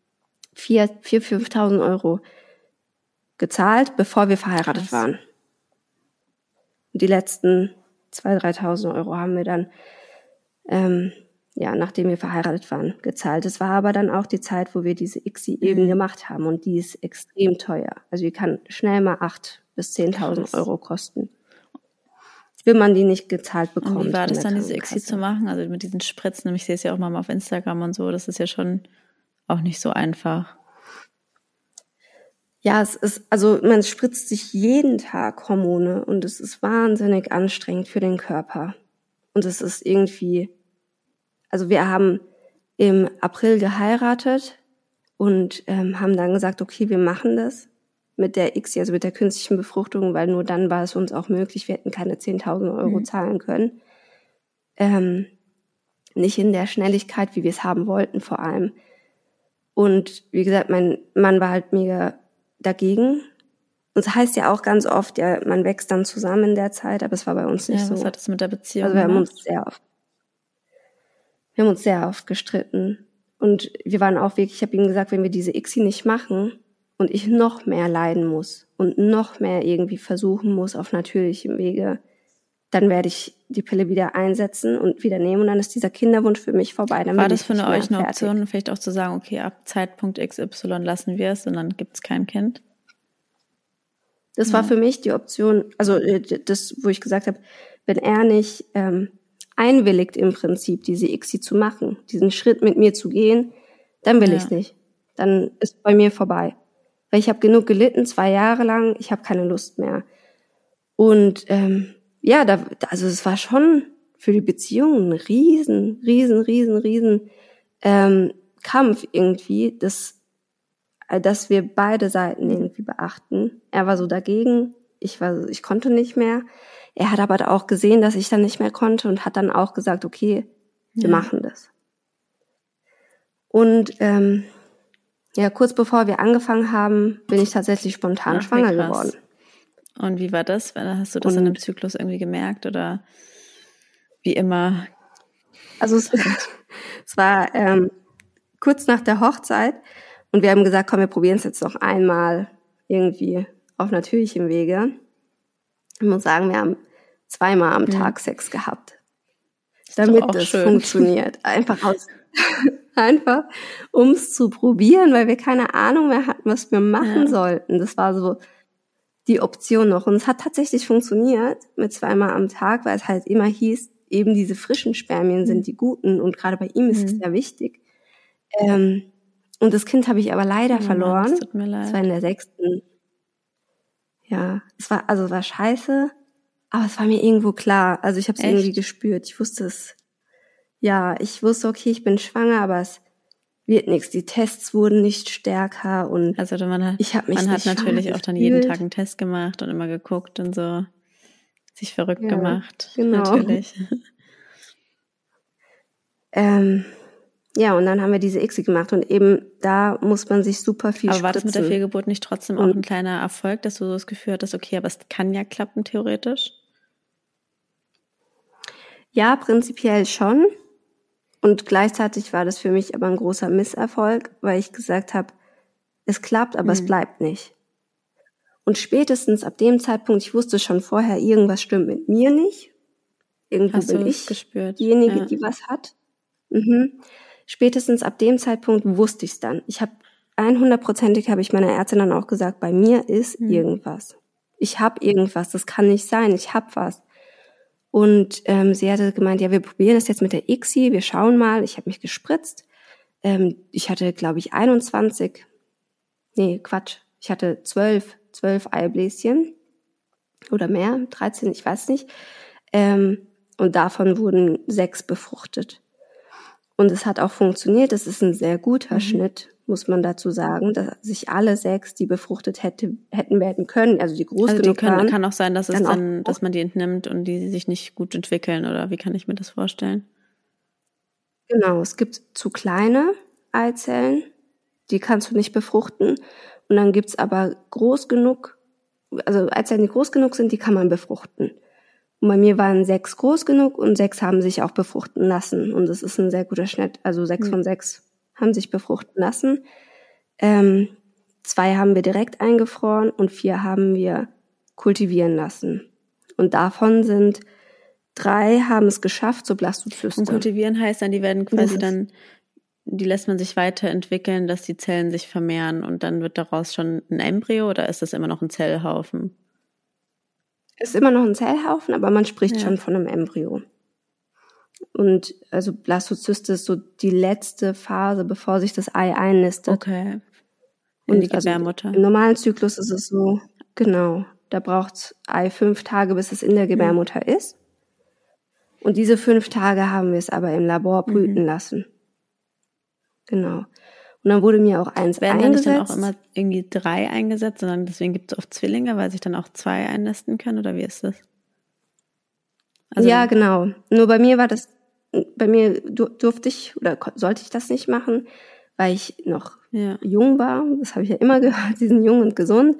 5.000 Euro gezahlt, bevor wir verheiratet waren. Und die letzten 2.000, 3.000 Euro haben wir dann, nachdem wir verheiratet waren, gezahlt. Es war aber dann auch die Zeit, wo wir diese ICSI eben gemacht haben und die ist extrem teuer. Also die kann schnell mal 8.000 bis 10.000 Euro kosten, wenn man die nicht gezahlt bekommt. Und wie war das dann, diese ICSI zu machen? Also mit diesen Spritzen, ich sehe es ja auch mal auf Instagram und so, das ist ja schon auch nicht so einfach. Ja, es ist, also man spritzt sich jeden Tag Hormone und es ist wahnsinnig anstrengend für den Körper. Und es ist irgendwie, also wir haben im April geheiratet und haben dann gesagt, okay, wir machen das mit der ICSI, also mit der künstlichen Befruchtung, weil nur dann war es uns auch möglich, wir hätten keine 10.000 Euro zahlen können. Nicht in der Schnelligkeit, wie wir es haben wollten vor allem. Und wie gesagt, mein Mann war halt mega dagegen. Und es heißt ja auch ganz oft, ja, man wächst dann zusammen in der Zeit, aber es war bei uns nicht so. Was hat das mit der Beziehung Also wir haben gemacht? uns sehr oft gestritten. Und wir waren auch wirklich, ich habe ihm gesagt, wenn wir diese ICSI nicht machen und ich noch mehr leiden muss und noch mehr irgendwie versuchen muss auf natürlichem Wege, dann werde ich die Pille wieder einsetzen und wieder nehmen und dann ist dieser Kinderwunsch für mich vorbei. Dann war das für euch eine Option, vielleicht auch zu sagen, okay, ab Zeitpunkt XY lassen wir es und dann gibt es kein Kind? Das war für mich die Option, also das, wo ich gesagt habe, wenn er nicht einwilligt im Prinzip, diese ICSI zu machen, diesen Schritt mit mir zu gehen, dann will ich es nicht. Dann ist bei mir vorbei. Weil ich habe genug gelitten, 2 Jahre lang, ich habe keine Lust mehr. Und also es war schon für die Beziehung ein riesen Kampf irgendwie, dass wir beide Seiten irgendwie beachten. Er war so dagegen, ich konnte nicht mehr. Er hat aber auch gesehen, dass ich dann nicht mehr konnte und hat dann auch gesagt, okay, wir machen das. Und kurz bevor wir angefangen haben, bin ich tatsächlich spontan schwanger geworden. Und wie war das? Hast du das in einem Zyklus irgendwie gemerkt oder wie immer? Also es war kurz nach der Hochzeit und wir haben gesagt, komm, wir probieren es jetzt noch einmal irgendwie auf natürlichem Wege. Ich muss sagen, wir haben 2-mal am Tag Sex gehabt, damit das funktioniert. Einfach um es zu probieren, weil wir keine Ahnung mehr hatten, was wir machen sollten. Das war so die Option noch. Und es hat tatsächlich funktioniert mit 2-mal am Tag, weil es halt immer hieß, eben diese frischen Spermien sind die guten und gerade bei ihm ist es sehr wichtig. Und das Kind habe ich aber leider verloren. Das tut mir leid. Das war in der 6. Ja, es war scheiße, aber es war mir irgendwo klar. Also ich habe es irgendwie gespürt. Ich wusste es. Ja, ich wusste, okay, ich bin schwanger, aber es wird nichts. Die Tests wurden nicht stärker und also man hat natürlich auch dann jeden Tag einen Test gemacht und immer geguckt und so sich verrückt gemacht. Genau. Natürlich. Ja, und dann haben wir diese ICSI gemacht und eben da muss man sich super viel spritzen. Aber war das mit der Fehlgeburt Fehlgeburt nicht trotzdem auch ein kleiner Erfolg, dass du so das Gefühl hattest, okay, aber es kann ja klappen theoretisch? Ja, prinzipiell schon. Und gleichzeitig war das für mich aber ein großer Misserfolg, weil ich gesagt habe, es klappt, aber es bleibt nicht. Und spätestens ab dem Zeitpunkt, ich wusste schon vorher, irgendwas stimmt mit mir nicht. Irgendwo bin ich diejenige, die was hat. Spätestens ab dem Zeitpunkt wusste ich es dann. Ich habe 100%ig habe ich meiner Ärztin dann auch gesagt, bei mir ist irgendwas. Ich habe irgendwas, das kann nicht sein, ich habe was. Und sie hatte gemeint, ja, wir probieren das jetzt mit der ICSI, wir schauen mal. Ich habe mich gespritzt. Ich hatte, glaube ich, 12 Eibläschen oder mehr, 13, ich weiß nicht. Und davon wurden 6 befruchtet. Und es hat auch funktioniert. Es ist ein sehr guter Schnitt, muss man dazu sagen, dass sich alle 6, die befruchtet hätten werden können, also die groß genug waren. Kann auch sein, dass dass man die entnimmt und die sich nicht gut entwickeln, oder wie kann ich mir das vorstellen? Genau, es gibt zu kleine Eizellen, die kannst du nicht befruchten. Und dann gibt's aber groß genug, also Eizellen, die groß genug sind, die kann man befruchten. Und bei mir waren 6 groß genug und 6 haben sich auch befruchten lassen. Und das ist ein sehr guter Schnitt, also 6 von 6 haben sich befruchten lassen. 2 haben wir direkt eingefroren und 4 haben wir kultivieren lassen. Und davon sind 3 haben es geschafft zur Blastozyste. Und kultivieren heißt dann, die werden quasi dann, die lässt man sich weiterentwickeln, dass die Zellen sich vermehren und dann wird daraus schon ein Embryo oder ist das immer noch ein Zellhaufen? Ist immer noch ein Zellhaufen, aber man spricht schon von einem Embryo. Und also Blastozyste ist so die letzte Phase, bevor sich das Ei einnistet. Okay. In die Gebärmutter. Also im normalen Zyklus ist es so, genau, da braucht Ei 5 Tage, bis es in der Gebärmutter ist. Und diese 5 Tage haben wir es aber im Labor brüten lassen. Genau. Und dann wurde mir auch eins werden eingesetzt. Werden dann auch immer irgendwie 3 eingesetzt, sondern deswegen gibt es oft Zwillinge, weil sich dann auch 2 einnisten können, oder wie ist das? Also ja, genau. Nur bei mir durfte ich oder sollte ich das nicht machen, weil ich noch jung war. Das habe ich ja immer gehört, sie sind jung und gesund.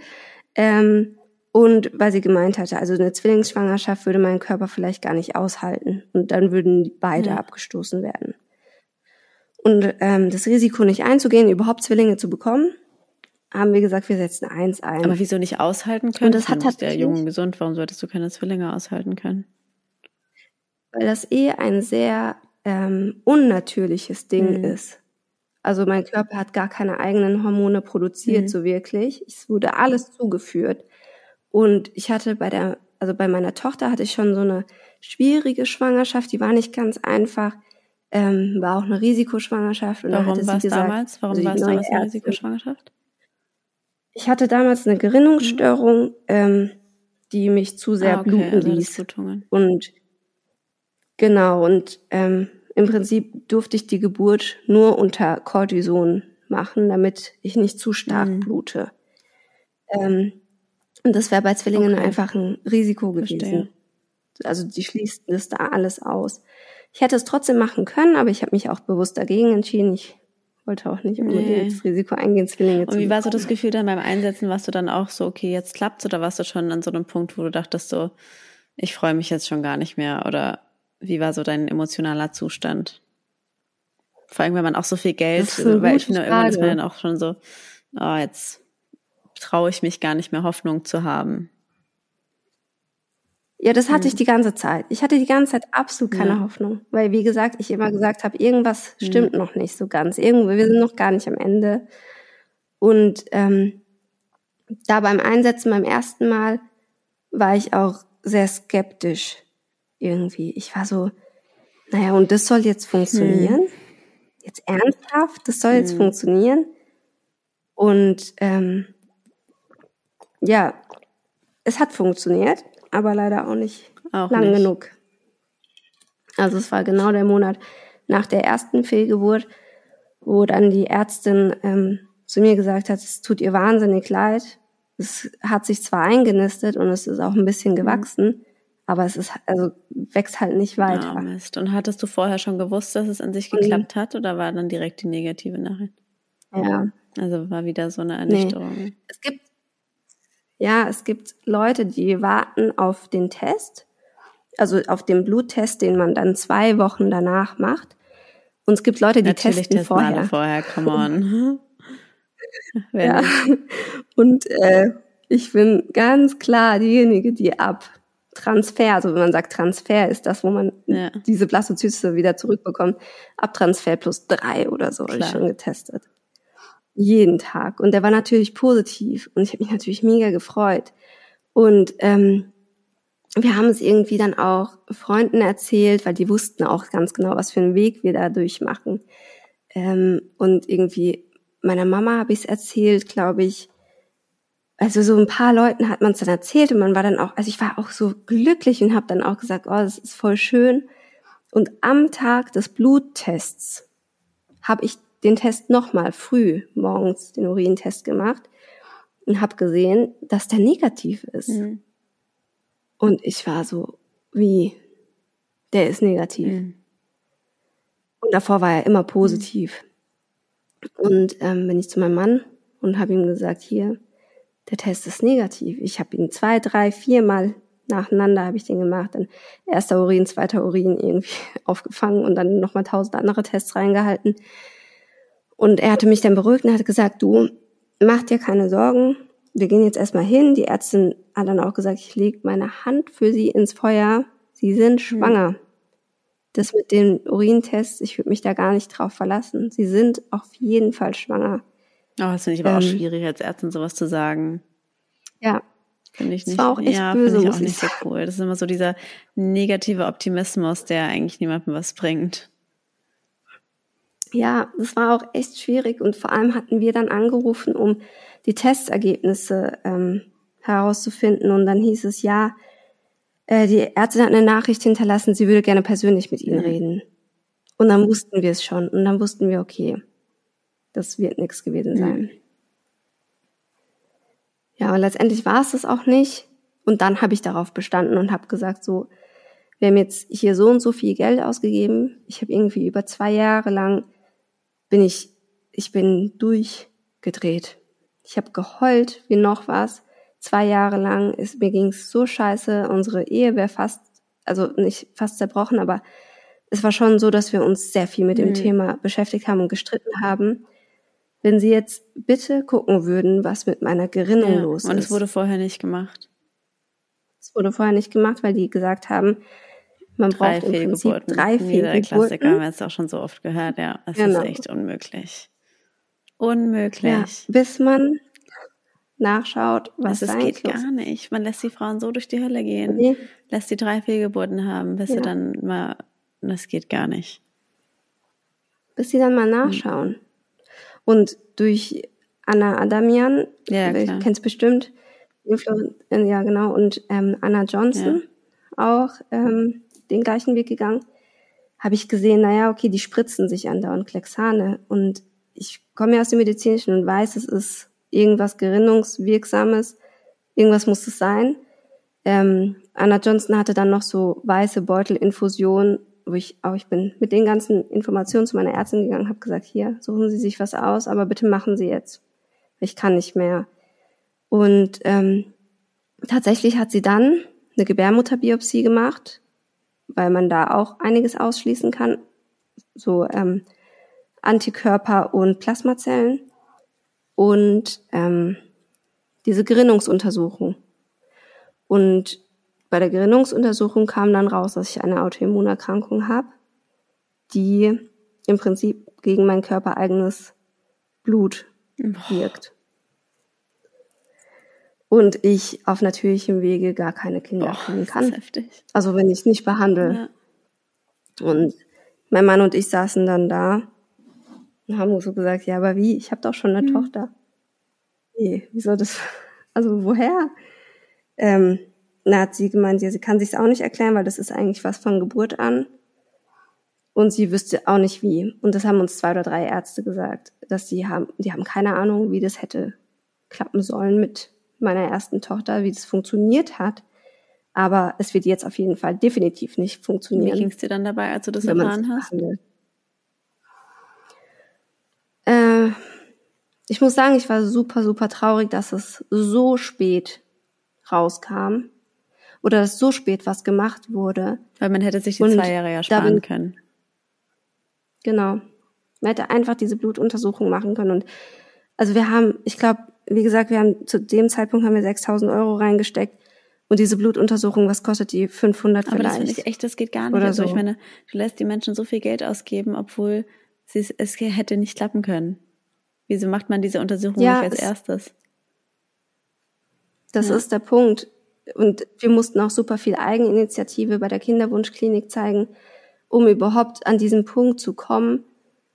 Und weil sie gemeint hatte, also eine Zwillingsschwangerschaft würde mein Körper vielleicht gar nicht aushalten. Und dann würden beide abgestoßen werden. Und das Risiko nicht einzugehen, überhaupt Zwillinge zu bekommen, haben wir gesagt, wir setzen 1 ein. Aber wieso nicht aushalten können? Und das hat ja jung und gesund. Warum solltest du keine Zwillinge aushalten können? Weil das ein sehr unnatürliches Ding ist. Also mein Körper hat gar keine eigenen Hormone produziert, so wirklich. Es wurde alles zugeführt. Und ich hatte bei meiner Tochter hatte ich schon so eine schwierige Schwangerschaft, die war nicht ganz einfach, war auch eine Risikoschwangerschaft. Und Warum war es damals? Warum war es damals eine Risikoschwangerschaft? Ich hatte damals eine Gerinnungsstörung, die mich zu sehr bluten ließ. Und genau, und im Prinzip durfte ich die Geburt nur unter Cortison machen, damit ich nicht zu stark blute. Und das wäre bei Zwillingen einfach ein Risiko gewesen. Verstehe. Also die schließt das da alles aus. Ich hätte es trotzdem machen können, aber ich habe mich auch bewusst dagegen entschieden. Ich wollte auch nicht unbedingt das Risiko eingehen, Zwillinge zu bekommen. Und wie war so das Gefühl dann beim Einsetzen? Warst du dann auch so, okay, jetzt klappt's? Oder warst du schon an so einem Punkt, wo du dachtest so, ich freue mich jetzt schon gar nicht mehr? Oder wie war so dein emotionaler Zustand? Vor allem, wenn man auch so viel Geld, weil ich finde, irgendwann ist man dann auch schon so, jetzt traue ich mich gar nicht mehr, Hoffnung zu haben. Ja, das hatte ich die ganze Zeit. Ich hatte die ganze Zeit absolut keine Hoffnung. Weil, wie gesagt, ich immer gesagt habe, irgendwas stimmt noch nicht so ganz. Wir sind noch gar nicht am Ende. Und da beim Einsetzen beim ersten Mal war ich auch sehr skeptisch irgendwie. Ich war so, naja, und das soll jetzt funktionieren? Jetzt ernsthaft? Das soll jetzt funktionieren? Und ja, es hat funktioniert, aber leider auch nicht lang genug. Also es war genau der Monat nach der ersten Fehlgeburt, wo dann die Ärztin zu mir gesagt hat, es tut ihr wahnsinnig leid. Es hat sich zwar eingenistet und es ist auch ein bisschen gewachsen, aber es ist wächst halt nicht weiter. Oh, Mist. Und hattest du vorher schon gewusst, dass es an sich geklappt hat, oder war dann direkt die negative Nachricht? Ja. Also war wieder so eine Ernüchterung. Nee. Es gibt Leute, die warten auf den Test, also auf den Bluttest, den man dann 2 Wochen danach macht. Und es gibt Leute, die natürlich testen vorher. Alle vorher, come on. Ja. Und ich bin ganz klar diejenige, die ab Transfer, also wenn man sagt Transfer, ist das, wo man diese Blastozyste wieder zurückbekommt, ab Transfer +3 oder so, habe ich schon getestet. Jeden Tag. Und der war natürlich positiv. Und ich habe mich natürlich mega gefreut. Und wir haben es irgendwie dann auch Freunden erzählt, weil die wussten auch ganz genau, was für einen Weg wir da durchmachen. Und irgendwie meiner Mama habe ich es erzählt, glaube ich. Also so ein paar Leuten hat man es dann erzählt und man war dann auch, also ich war auch so glücklich und habe dann auch gesagt, das ist voll schön. Und am Tag des Bluttests habe ich den Test nochmal früh morgens, den Urintest gemacht und habe gesehen, dass der negativ ist. Und ich war so, wie? Der ist negativ. Und davor war er immer positiv. Und bin ich zu meinem Mann und habe ihm gesagt, hier, der Test ist negativ. Ich habe ihn 2, 3, 4 Mal nacheinander habe ich den gemacht. Dann erster Urin, zweiter Urin irgendwie aufgefangen und dann nochmal 1000 andere Tests reingehalten. Und er hatte mich dann beruhigt und hat gesagt, du, mach dir keine Sorgen, wir gehen jetzt erstmal hin. Die Ärztin hat dann auch gesagt, ich lege meine Hand für sie ins Feuer, sie sind schwanger. Das mit den Urintests, ich würde mich da gar nicht drauf verlassen. Sie sind auf jeden Fall schwanger. Oh, das finde ich aber auch schwierig, als Ärztin sowas zu sagen. Ja. Finde ich nicht. Das war auch echt böse, finde ich auch nicht so cool. Das ist immer so dieser negative Optimismus, der eigentlich niemandem was bringt. Ja, das war auch echt schwierig und vor allem hatten wir dann angerufen, um die Testergebnisse herauszufinden und dann hieß es, ja, die Ärztin hat eine Nachricht hinterlassen, sie würde gerne persönlich mit Ihnen reden. Und dann wussten wir es schon und dann wussten wir, okay, das wird nichts gewesen sein. Ja, und letztendlich war es das auch nicht. Und dann habe ich darauf bestanden und habe gesagt, so, wir haben jetzt hier so und so viel Geld ausgegeben. Ich habe irgendwie über 2 Jahre lang ich bin durchgedreht. Ich habe geheult wie noch was. 2 Jahre lang mir ging's so scheiße. Unsere Ehe wäre nicht fast zerbrochen, aber es war schon so, dass wir uns sehr viel mit dem Thema beschäftigt haben und gestritten haben. Wenn Sie jetzt bitte gucken würden, was mit meiner Gerinnung los ist. Und es wurde vorher nicht gemacht. Es wurde vorher nicht gemacht, weil die gesagt haben, man braucht im Prinzip 3 Fehlgeburten. Klassiker haben wir jetzt auch schon so oft gehört, ja. Das ist echt unmöglich. Unmöglich. Ja, bis man nachschaut, was das geht gar nicht. Man lässt die Frauen so durch die Hölle gehen, lässt die 3 Fehlgeburten haben, bis sie dann mal, das geht gar nicht. Bis sie dann mal nachschauen. Und durch Anna Adamian, du kennst bestimmt, ja genau, und Anna Johnson auch den gleichen Weg gegangen, habe ich gesehen, naja, okay, die spritzen sich andauernd Clexane. Und ich komme ja aus dem Medizinischen und weiß, es ist irgendwas Gerinnungswirksames, irgendwas muss es sein. Anna Johnson hatte dann noch so weiße Beutelinfusionen, wo ich bin mit den ganzen Informationen zu meiner Ärztin gegangen, habe gesagt, hier, suchen Sie sich was aus, aber bitte machen Sie jetzt. Ich kann nicht mehr. Und tatsächlich hat sie dann eine Gebärmutterbiopsie gemacht, weil man da auch einiges ausschließen kann, so Antikörper und Plasmazellen und diese Gerinnungsuntersuchung. Und bei der Gerinnungsuntersuchung kam dann raus, dass ich eine Autoimmunerkrankung habe, die im Prinzip gegen mein körpereigenes Blut wirkt. Und ich auf natürlichem Wege gar keine Kinder kriegen kann. Das ist heftig. Also wenn ich es nicht behandle. Ja. Und mein Mann und ich saßen dann da und haben so gesagt, ja, aber wie? Ich habe doch schon eine Tochter. Nee, wieso das? Also woher? Da hat sie gemeint, ja, sie kann sich's auch nicht erklären, weil das ist eigentlich was von Geburt an. Und sie wüsste auch nicht wie. Und das haben uns 2 oder 3 Ärzte gesagt, dass die haben keine Ahnung, wie das hätte klappen sollen mit meiner ersten Tochter, wie das funktioniert hat. Aber es wird jetzt auf jeden Fall definitiv nicht funktionieren. Wie ging's dir dann dabei, als du das erfahren hast? Ich muss sagen, ich war super, super traurig, dass es so spät rauskam. Oder dass so spät was gemacht wurde. Weil man hätte sich die 2 Jahre ja sparen können. Genau. Man hätte einfach diese Blutuntersuchung machen können. Und also wir haben, ich glaube, wie gesagt, zu dem Zeitpunkt haben wir 6.000 Euro reingesteckt. Und diese Blutuntersuchung, was kostet die? 500 aber vielleicht. Aber das finde ich echt, das geht gar nicht. Oder also so. Ich meine, du lässt die Menschen so viel Geld ausgeben, obwohl es hätte nicht klappen können. Wieso macht man diese Untersuchung nicht als erstes? Das ist der Punkt. Und wir mussten auch super viel Eigeninitiative bei der Kinderwunschklinik zeigen, um überhaupt an diesen Punkt zu kommen,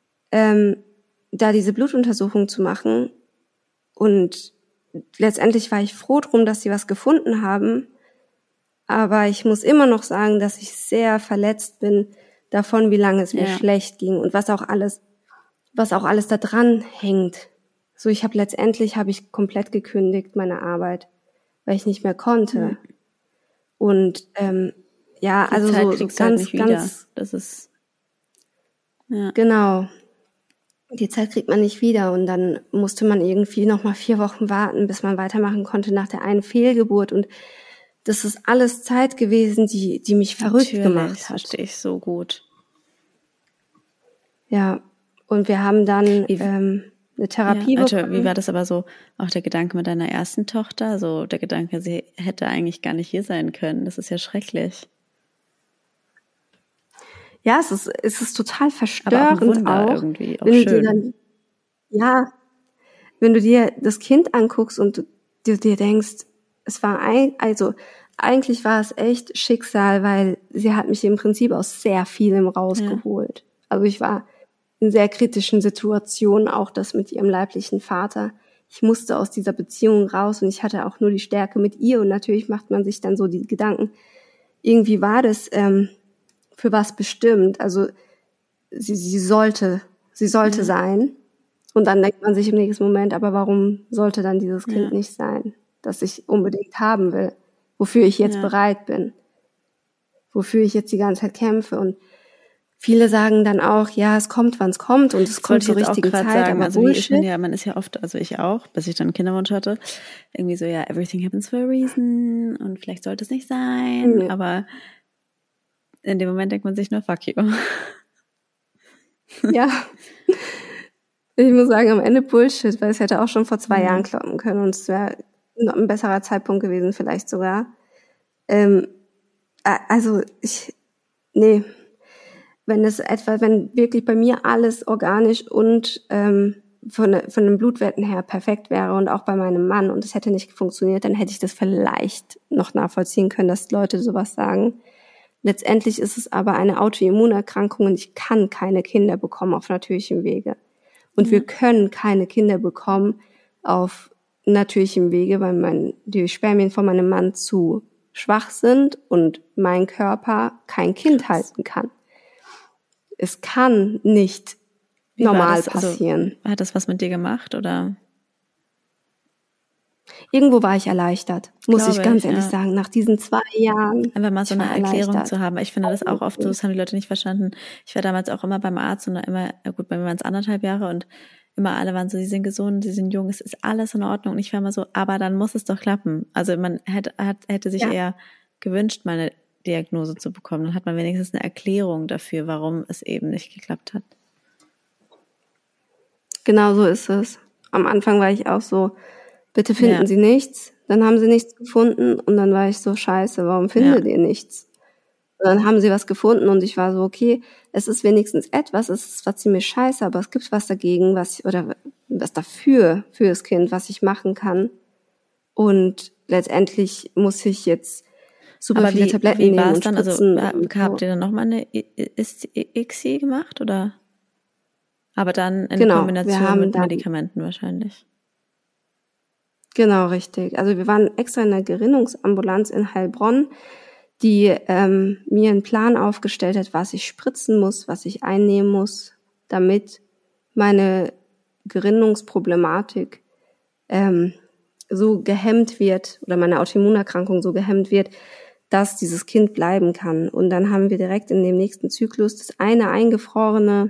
da diese Blutuntersuchung zu machen. Und letztendlich war ich froh drum, dass sie was gefunden haben. Aber ich muss immer noch sagen, dass ich sehr verletzt bin davon, wie lange es mir schlecht ging und was auch alles da dran hängt. So, letztendlich habe ich komplett gekündigt, meine Arbeit, weil ich nicht mehr konnte. Und also Zeit so ganz, ganz, das ist genau. Die Zeit kriegt man nicht wieder und dann musste man irgendwie noch mal 4 Wochen warten, bis man weitermachen konnte nach der einen Fehlgeburt und das ist alles Zeit gewesen, die mich verrückt gemacht hat. Verstehe ich so gut. Ja, Und wir haben dann eine Therapie bekommen. Wie war das aber so, auch der Gedanke mit deiner ersten Tochter? So der Gedanke, sie hätte eigentlich gar nicht hier sein können. Das ist ja schrecklich. Ja, es ist total verstörend aber auch, ein Wunder auch irgendwie, auch wenn schön. du dir dann, wenn du dir das Kind anguckst und du dir denkst, eigentlich war es echt Schicksal, weil sie hat mich im Prinzip aus sehr vielem rausgeholt. Ja. Also ich war in sehr kritischen Situationen, auch das mit ihrem leiblichen Vater. Ich musste aus dieser Beziehung raus und ich hatte auch nur die Stärke mit ihr und natürlich macht man sich dann so die Gedanken, irgendwie war das für was bestimmt. Also sie sollte sein. Und dann denkt man sich im nächsten Moment, aber warum sollte dann dieses Kind nicht sein, das ich unbedingt haben will, wofür ich jetzt bereit bin, wofür ich jetzt die ganze Zeit kämpfe. Und viele sagen dann auch, ja, es kommt, wann es kommt und es kommt zur richtigen Zeit, sagen, aber also Bullshit. Man ist ja oft, also ich auch, bis ich dann einen Kinderwunsch hatte, irgendwie so, ja, everything happens for a reason und vielleicht sollte es nicht sein, aber in dem Moment denkt man sich nur, fuck you. Ja, ich muss sagen, am Ende Bullshit, weil es hätte auch schon vor 2 Jahren klappen können und es wäre noch ein besserer Zeitpunkt gewesen, vielleicht sogar. Wenn wirklich bei mir alles organisch und von den Blutwerten her perfekt wäre und auch bei meinem Mann und es hätte nicht funktioniert, dann hätte ich das vielleicht noch nachvollziehen können, dass Leute sowas sagen. Letztendlich ist es aber eine Autoimmunerkrankung und ich kann keine Kinder bekommen auf natürlichem Wege. Und wir können keine Kinder bekommen auf natürlichem Wege, weil die Spermien von meinem Mann zu schwach sind und mein Körper kein Kind halten kann. Es kann nicht normal passieren. Also, hat das was mit dir gemacht oder? Irgendwo war ich erleichtert, muss ich ganz ehrlich sagen, nach diesen 2 Jahren. Einfach mal so eine Erklärung zu haben. Ich finde das auch oft so, das haben die Leute nicht verstanden. Ich war damals auch immer beim Arzt und immer, gut, bei mir waren es 1,5 Jahre und immer alle waren so, sie sind gesund, sie sind jung, es ist alles in Ordnung. Und ich war immer so, aber dann muss es doch klappen. Also man hätte sich eher gewünscht, mal eine Diagnose zu bekommen. Dann hat man wenigstens eine Erklärung dafür, warum es eben nicht geklappt hat. Genau so ist es. Am Anfang war ich auch so, bitte finden Sie nichts. Dann haben sie nichts gefunden und dann war ich so, scheiße, warum findet ihr nichts? Und dann haben sie was gefunden und ich war so, okay, es ist wenigstens etwas, es ist zwar ziemlich scheiße, aber es gibt was dagegen, was dafür, für das Kind, was ich machen kann. Und letztendlich muss ich jetzt super viele Tabletten nehmen und Spritzen. Also habt ihr dann nochmal eine ICSI gemacht oder? Aber dann in Kombination mit Medikamenten wahrscheinlich. Genau, richtig. Also wir waren extra in der Gerinnungsambulanz in Heilbronn, die mir einen Plan aufgestellt hat, was ich spritzen muss, was ich einnehmen muss, damit meine Gerinnungsproblematik so gehemmt wird oder meine Autoimmunerkrankung so gehemmt wird, dass dieses Kind bleiben kann. Und dann haben wir direkt in dem nächsten Zyklus das eine eingefrorene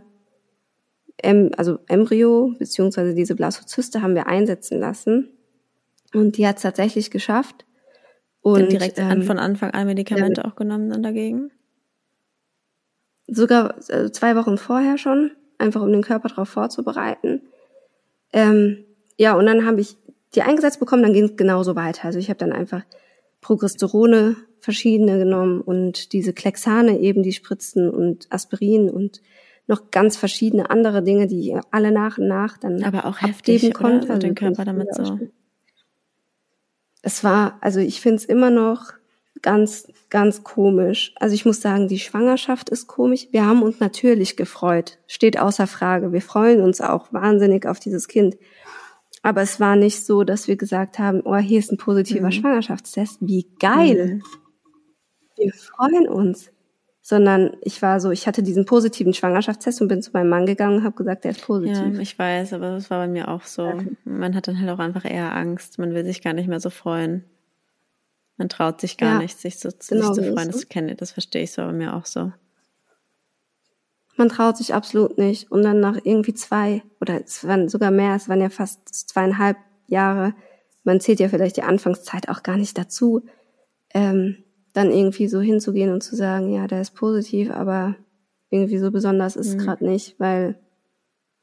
Embryo beziehungsweise diese Blastozyste haben wir einsetzen lassen. Und die hat es tatsächlich geschafft. Und direkt von Anfang an Medikamente auch genommen dann dagegen? Sogar 2 Wochen vorher schon, einfach um den Körper darauf vorzubereiten. Und dann habe ich die eingesetzt bekommen, dann ging es genauso weiter. Also ich habe dann einfach Progesterone, verschiedene genommen und diese Klexane eben, die Spritzen und Aspirin und noch ganz verschiedene andere Dinge, die ich alle nach und nach dann aber auch heftig, konnte. Oder? Also den Körper damit so. Es war, also ich finde es immer noch ganz, ganz komisch. Also ich muss sagen, die Schwangerschaft ist komisch. Wir haben uns natürlich gefreut, steht außer Frage. Wir freuen uns auch wahnsinnig auf dieses Kind. Aber es war nicht so, dass wir gesagt haben, oh, hier ist ein positiver Schwangerschaftstest. Wie geil. Wir freuen uns. Sondern ich hatte diesen positiven Schwangerschaftstest und bin zu meinem Mann gegangen und habe gesagt, der ist positiv. Ja, ich weiß, aber das war bei mir auch so. Man hat dann halt auch einfach eher Angst. Man will sich gar nicht mehr so freuen. Man traut sich gar nicht, sich zu freuen. Das verstehe ich so, bei mir auch so. Man traut sich absolut nicht. Und dann nach irgendwie 2, oder es waren sogar mehr, es waren ja fast 2,5 Jahre, man zählt ja vielleicht die Anfangszeit auch gar nicht dazu, dann irgendwie so hinzugehen und zu sagen, ja, der ist positiv, aber irgendwie so besonders ist es gerade nicht, weil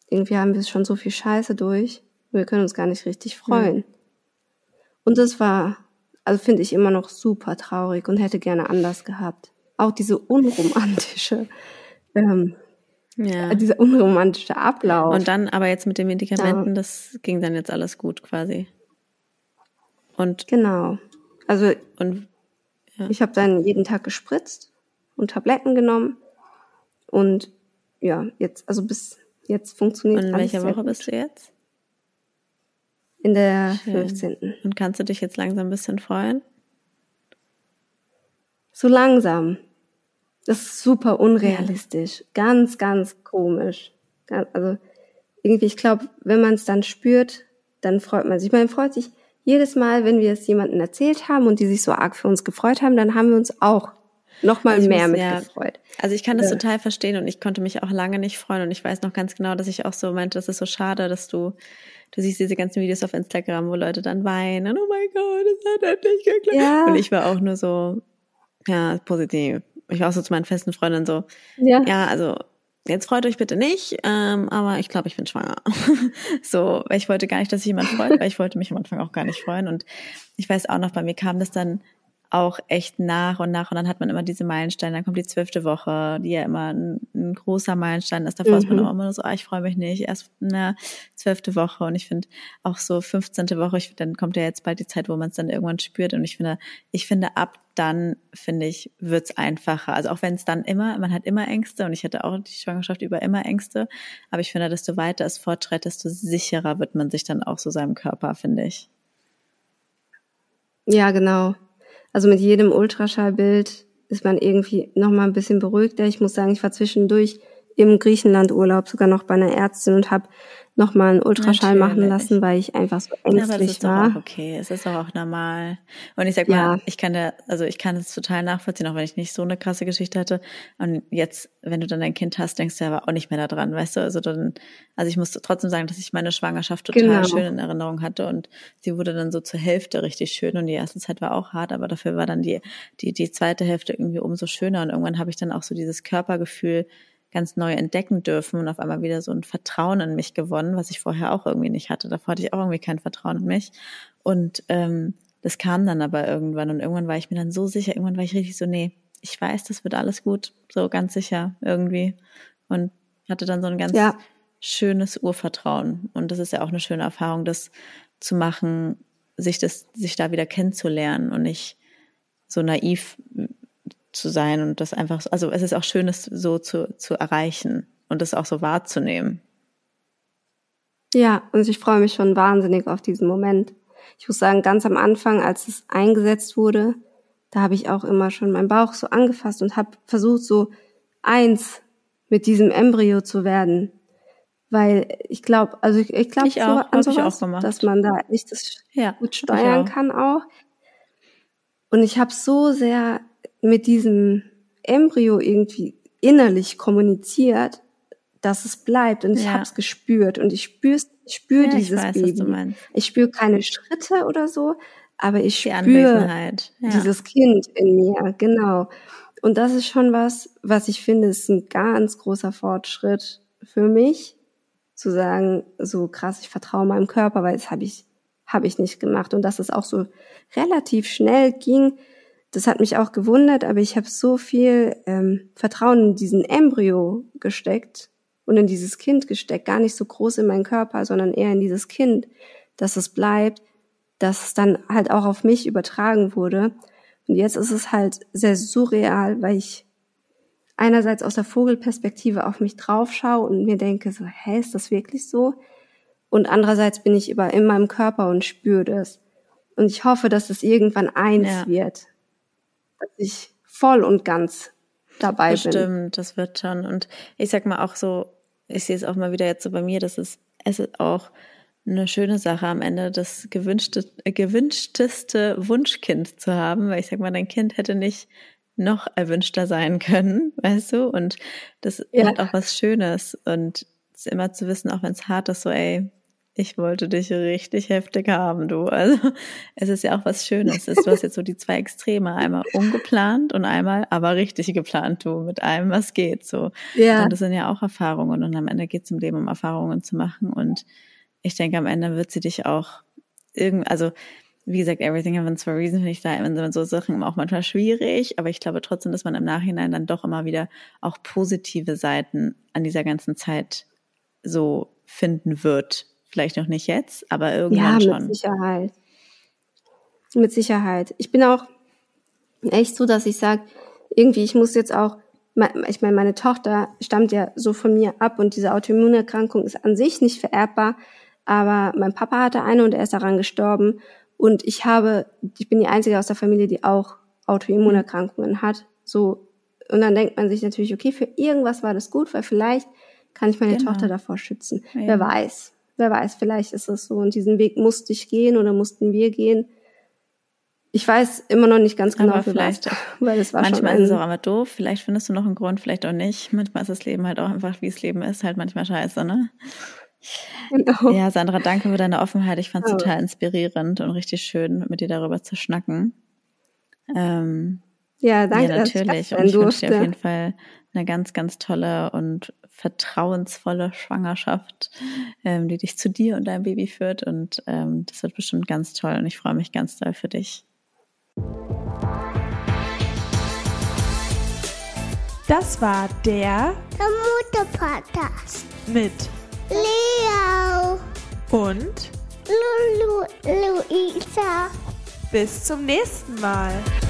irgendwie haben wir schon so viel Scheiße durch, wir können uns gar nicht richtig freuen. Und das war, also finde ich immer noch super traurig und hätte gerne anders gehabt. Auch diese dieser unromantische Ablauf. Und dann aber jetzt mit den Medikamenten, das ging dann jetzt alles gut quasi. Und genau. Also ich habe dann jeden Tag gespritzt und Tabletten genommen und ja, bis jetzt funktioniert alles. Und in welcher sehr Woche gut. bist du jetzt? In der Schön. 15. Und kannst du dich jetzt langsam ein bisschen freuen? So langsam. Das ist super unrealistisch. Ganz, ganz komisch. Also irgendwie, ich glaube, wenn man es dann spürt, dann freut man sich. Man freut sich jedes Mal, wenn wir es jemandem erzählt haben und die sich so arg für uns gefreut haben, dann haben wir uns auch noch mal mehr mitgefreut. Also ich kann das total verstehen und ich konnte mich auch lange nicht freuen und ich weiß noch ganz genau, dass ich auch so meinte, das ist so schade, dass du siehst diese ganzen Videos auf Instagram, wo Leute dann weinen, oh mein Gott, es hat endlich geklappt. Ja. Und ich war auch nur so, ja, positiv. Ich war auch so zu meinen festen Freundinnen so, ja, also jetzt freut euch bitte nicht, aber ich glaube, ich bin schwanger. So, weil ich wollte gar nicht, dass sich jemand freut, weil ich wollte mich am Anfang auch gar nicht freuen. Und ich weiß auch noch, bei mir kam das dann auch echt nach und dann hat man immer diese Meilensteine, dann kommt die 12. Woche, die ja immer ein großer Meilenstein ist. Davor ist man immer nur so, ich freue mich nicht, erst 12. Woche und ich finde auch so 15. Woche, dann kommt ja jetzt bald die Zeit, wo man es dann irgendwann spürt und ich finde ab dann, wird's einfacher. Also auch wenn es dann man hat immer Ängste und ich hatte auch die Schwangerschaft über immer Ängste, aber ich finde, desto weiter es fortschreitet, desto sicherer wird man sich dann auch so seinem Körper, finde ich. Ja, genau. Also mit jedem Ultraschallbild ist man irgendwie noch mal ein bisschen beruhigter. Ich muss sagen, ich war zwischendurch im Griechenland-Urlaub sogar noch bei einer Ärztin und habe noch mal einen Ultraschall machen lassen, weil ich einfach so ängstlich war. Aber das ist doch auch okay, es ist doch auch normal. Und ich sag mal, ich kann es total nachvollziehen, auch wenn ich nicht so eine krasse Geschichte hatte. Und jetzt, wenn du dann dein Kind hast, denkst du aber auch nicht mehr daran, weißt du? Also ich musste trotzdem sagen, dass ich meine Schwangerschaft total schön in Erinnerung hatte und sie wurde dann so zur Hälfte richtig schön und die erste Zeit war auch hart, aber dafür war dann die zweite Hälfte irgendwie umso schöner und irgendwann habe ich dann auch so dieses Körpergefühl ganz neu entdecken dürfen und auf einmal wieder so ein Vertrauen in mich gewonnen, was ich vorher auch irgendwie nicht hatte. Davor hatte ich auch irgendwie kein Vertrauen in mich. Und das kam dann aber irgendwann. Und irgendwann war ich mir dann so sicher, irgendwann war ich richtig so, nee, ich weiß, das wird alles gut. So ganz sicher irgendwie. Und hatte dann so ein ganz schönes Urvertrauen. Und das ist ja auch eine schöne Erfahrung, das zu machen, sich da wieder kennenzulernen und nicht so naiv zu sein und das einfach, also es ist auch schön, es so zu erreichen und das auch so wahrzunehmen. Ja, und ich freue mich schon wahnsinnig auf diesen Moment. Ich muss sagen, ganz am Anfang, als es eingesetzt wurde, da habe ich auch immer schon meinen Bauch so angefasst und habe versucht, so eins mit diesem Embryo zu werden. Weil ich glaube, so an sowas, dass man da echt das gut steuern kann auch. Und ich habe so sehr mit diesem Embryo irgendwie innerlich kommuniziert, dass es bleibt und ich habe es gespürt und ich spüre dieses Baby. Was du meinst. Ich spüre keine Schritte oder so, aber ich spüre dieses Kind in mir, genau. Und das ist schon was ich finde, ist ein ganz großer Fortschritt für mich, zu sagen, so krass, ich vertraue meinem Körper, weil das habe ich nicht gemacht und dass es auch so relativ schnell ging. Das hat mich auch gewundert, aber ich habe so viel Vertrauen in diesen Embryo gesteckt und in dieses Kind gesteckt, gar nicht so groß in meinen Körper, sondern eher in dieses Kind, dass es bleibt, dass es dann halt auch auf mich übertragen wurde. Und jetzt ist es halt sehr surreal, weil ich einerseits aus der Vogelperspektive auf mich drauf schaue und mir denke so, ist das wirklich so? Und andererseits bin ich in meinem Körper und spüre das. Und ich hoffe, dass es irgendwann eins wird. Dass ich voll und ganz dabei bin. Bestimmt, das wird schon. Und ich sag mal auch so, ich sehe es auch mal wieder jetzt so bei mir, es ist auch eine schöne Sache am Ende, das gewünschteste Wunschkind zu haben, weil ich sag mal, dein Kind hätte nicht noch erwünschter sein können, weißt du? Und das hat auch was Schönes und immer zu wissen, auch wenn es hart ist, so ich wollte dich richtig heftig haben, du. Also es ist ja auch was Schönes. Du hast jetzt so die 2 Extreme, einmal ungeplant und einmal aber richtig geplant, du, mit allem, was geht. So. Ja. Und das sind ja auch Erfahrungen und am Ende geht es im Leben um Erfahrungen zu machen und ich denke, am Ende wird sie dich auch also wie gesagt, everything happens for a reason, finde ich da in so Sachen auch manchmal schwierig, aber ich glaube trotzdem, dass man im Nachhinein dann doch immer wieder auch positive Seiten an dieser ganzen Zeit so finden wird. Vielleicht noch nicht jetzt, aber irgendwann schon. Ja, mit Sicherheit. Mit Sicherheit. Ich bin auch echt so, dass ich sage, irgendwie, ich muss jetzt auch, ich meine, meine Tochter stammt ja so von mir ab und diese Autoimmunerkrankung ist an sich nicht vererbbar, aber mein Papa hatte eine und er ist daran gestorben. Und ich bin die Einzige aus der Familie, die auch Autoimmunerkrankungen hat. So. Und dann denkt man sich natürlich, okay, für irgendwas war das gut, weil vielleicht kann ich meine Tochter davor schützen. Ja. Wer weiß, vielleicht ist es so. Und diesen Weg musste ich gehen oder mussten wir gehen. Ich weiß immer noch nicht ganz genau, aber vielleicht, weil es war manchmal ist es auch einfach doof, vielleicht findest du noch einen Grund, vielleicht auch nicht. Manchmal ist das Leben halt auch einfach, wie es Leben ist, halt manchmal scheiße, ne? Genau. Ja, Sandra, danke für deine Offenheit. Ich fand es total inspirierend und richtig schön, mit dir darüber zu schnacken. Ja, danke. Ja, natürlich. Und ich wünsche dir auf jeden Fall eine ganz, ganz tolle und vertrauensvolle Schwangerschaft, die dich zu dir und deinem Baby führt. Und das wird bestimmt ganz toll. Und ich freue mich ganz doll für dich. Das war der Mutter-Podcast mit Leo und Luisa. Bis zum nächsten Mal.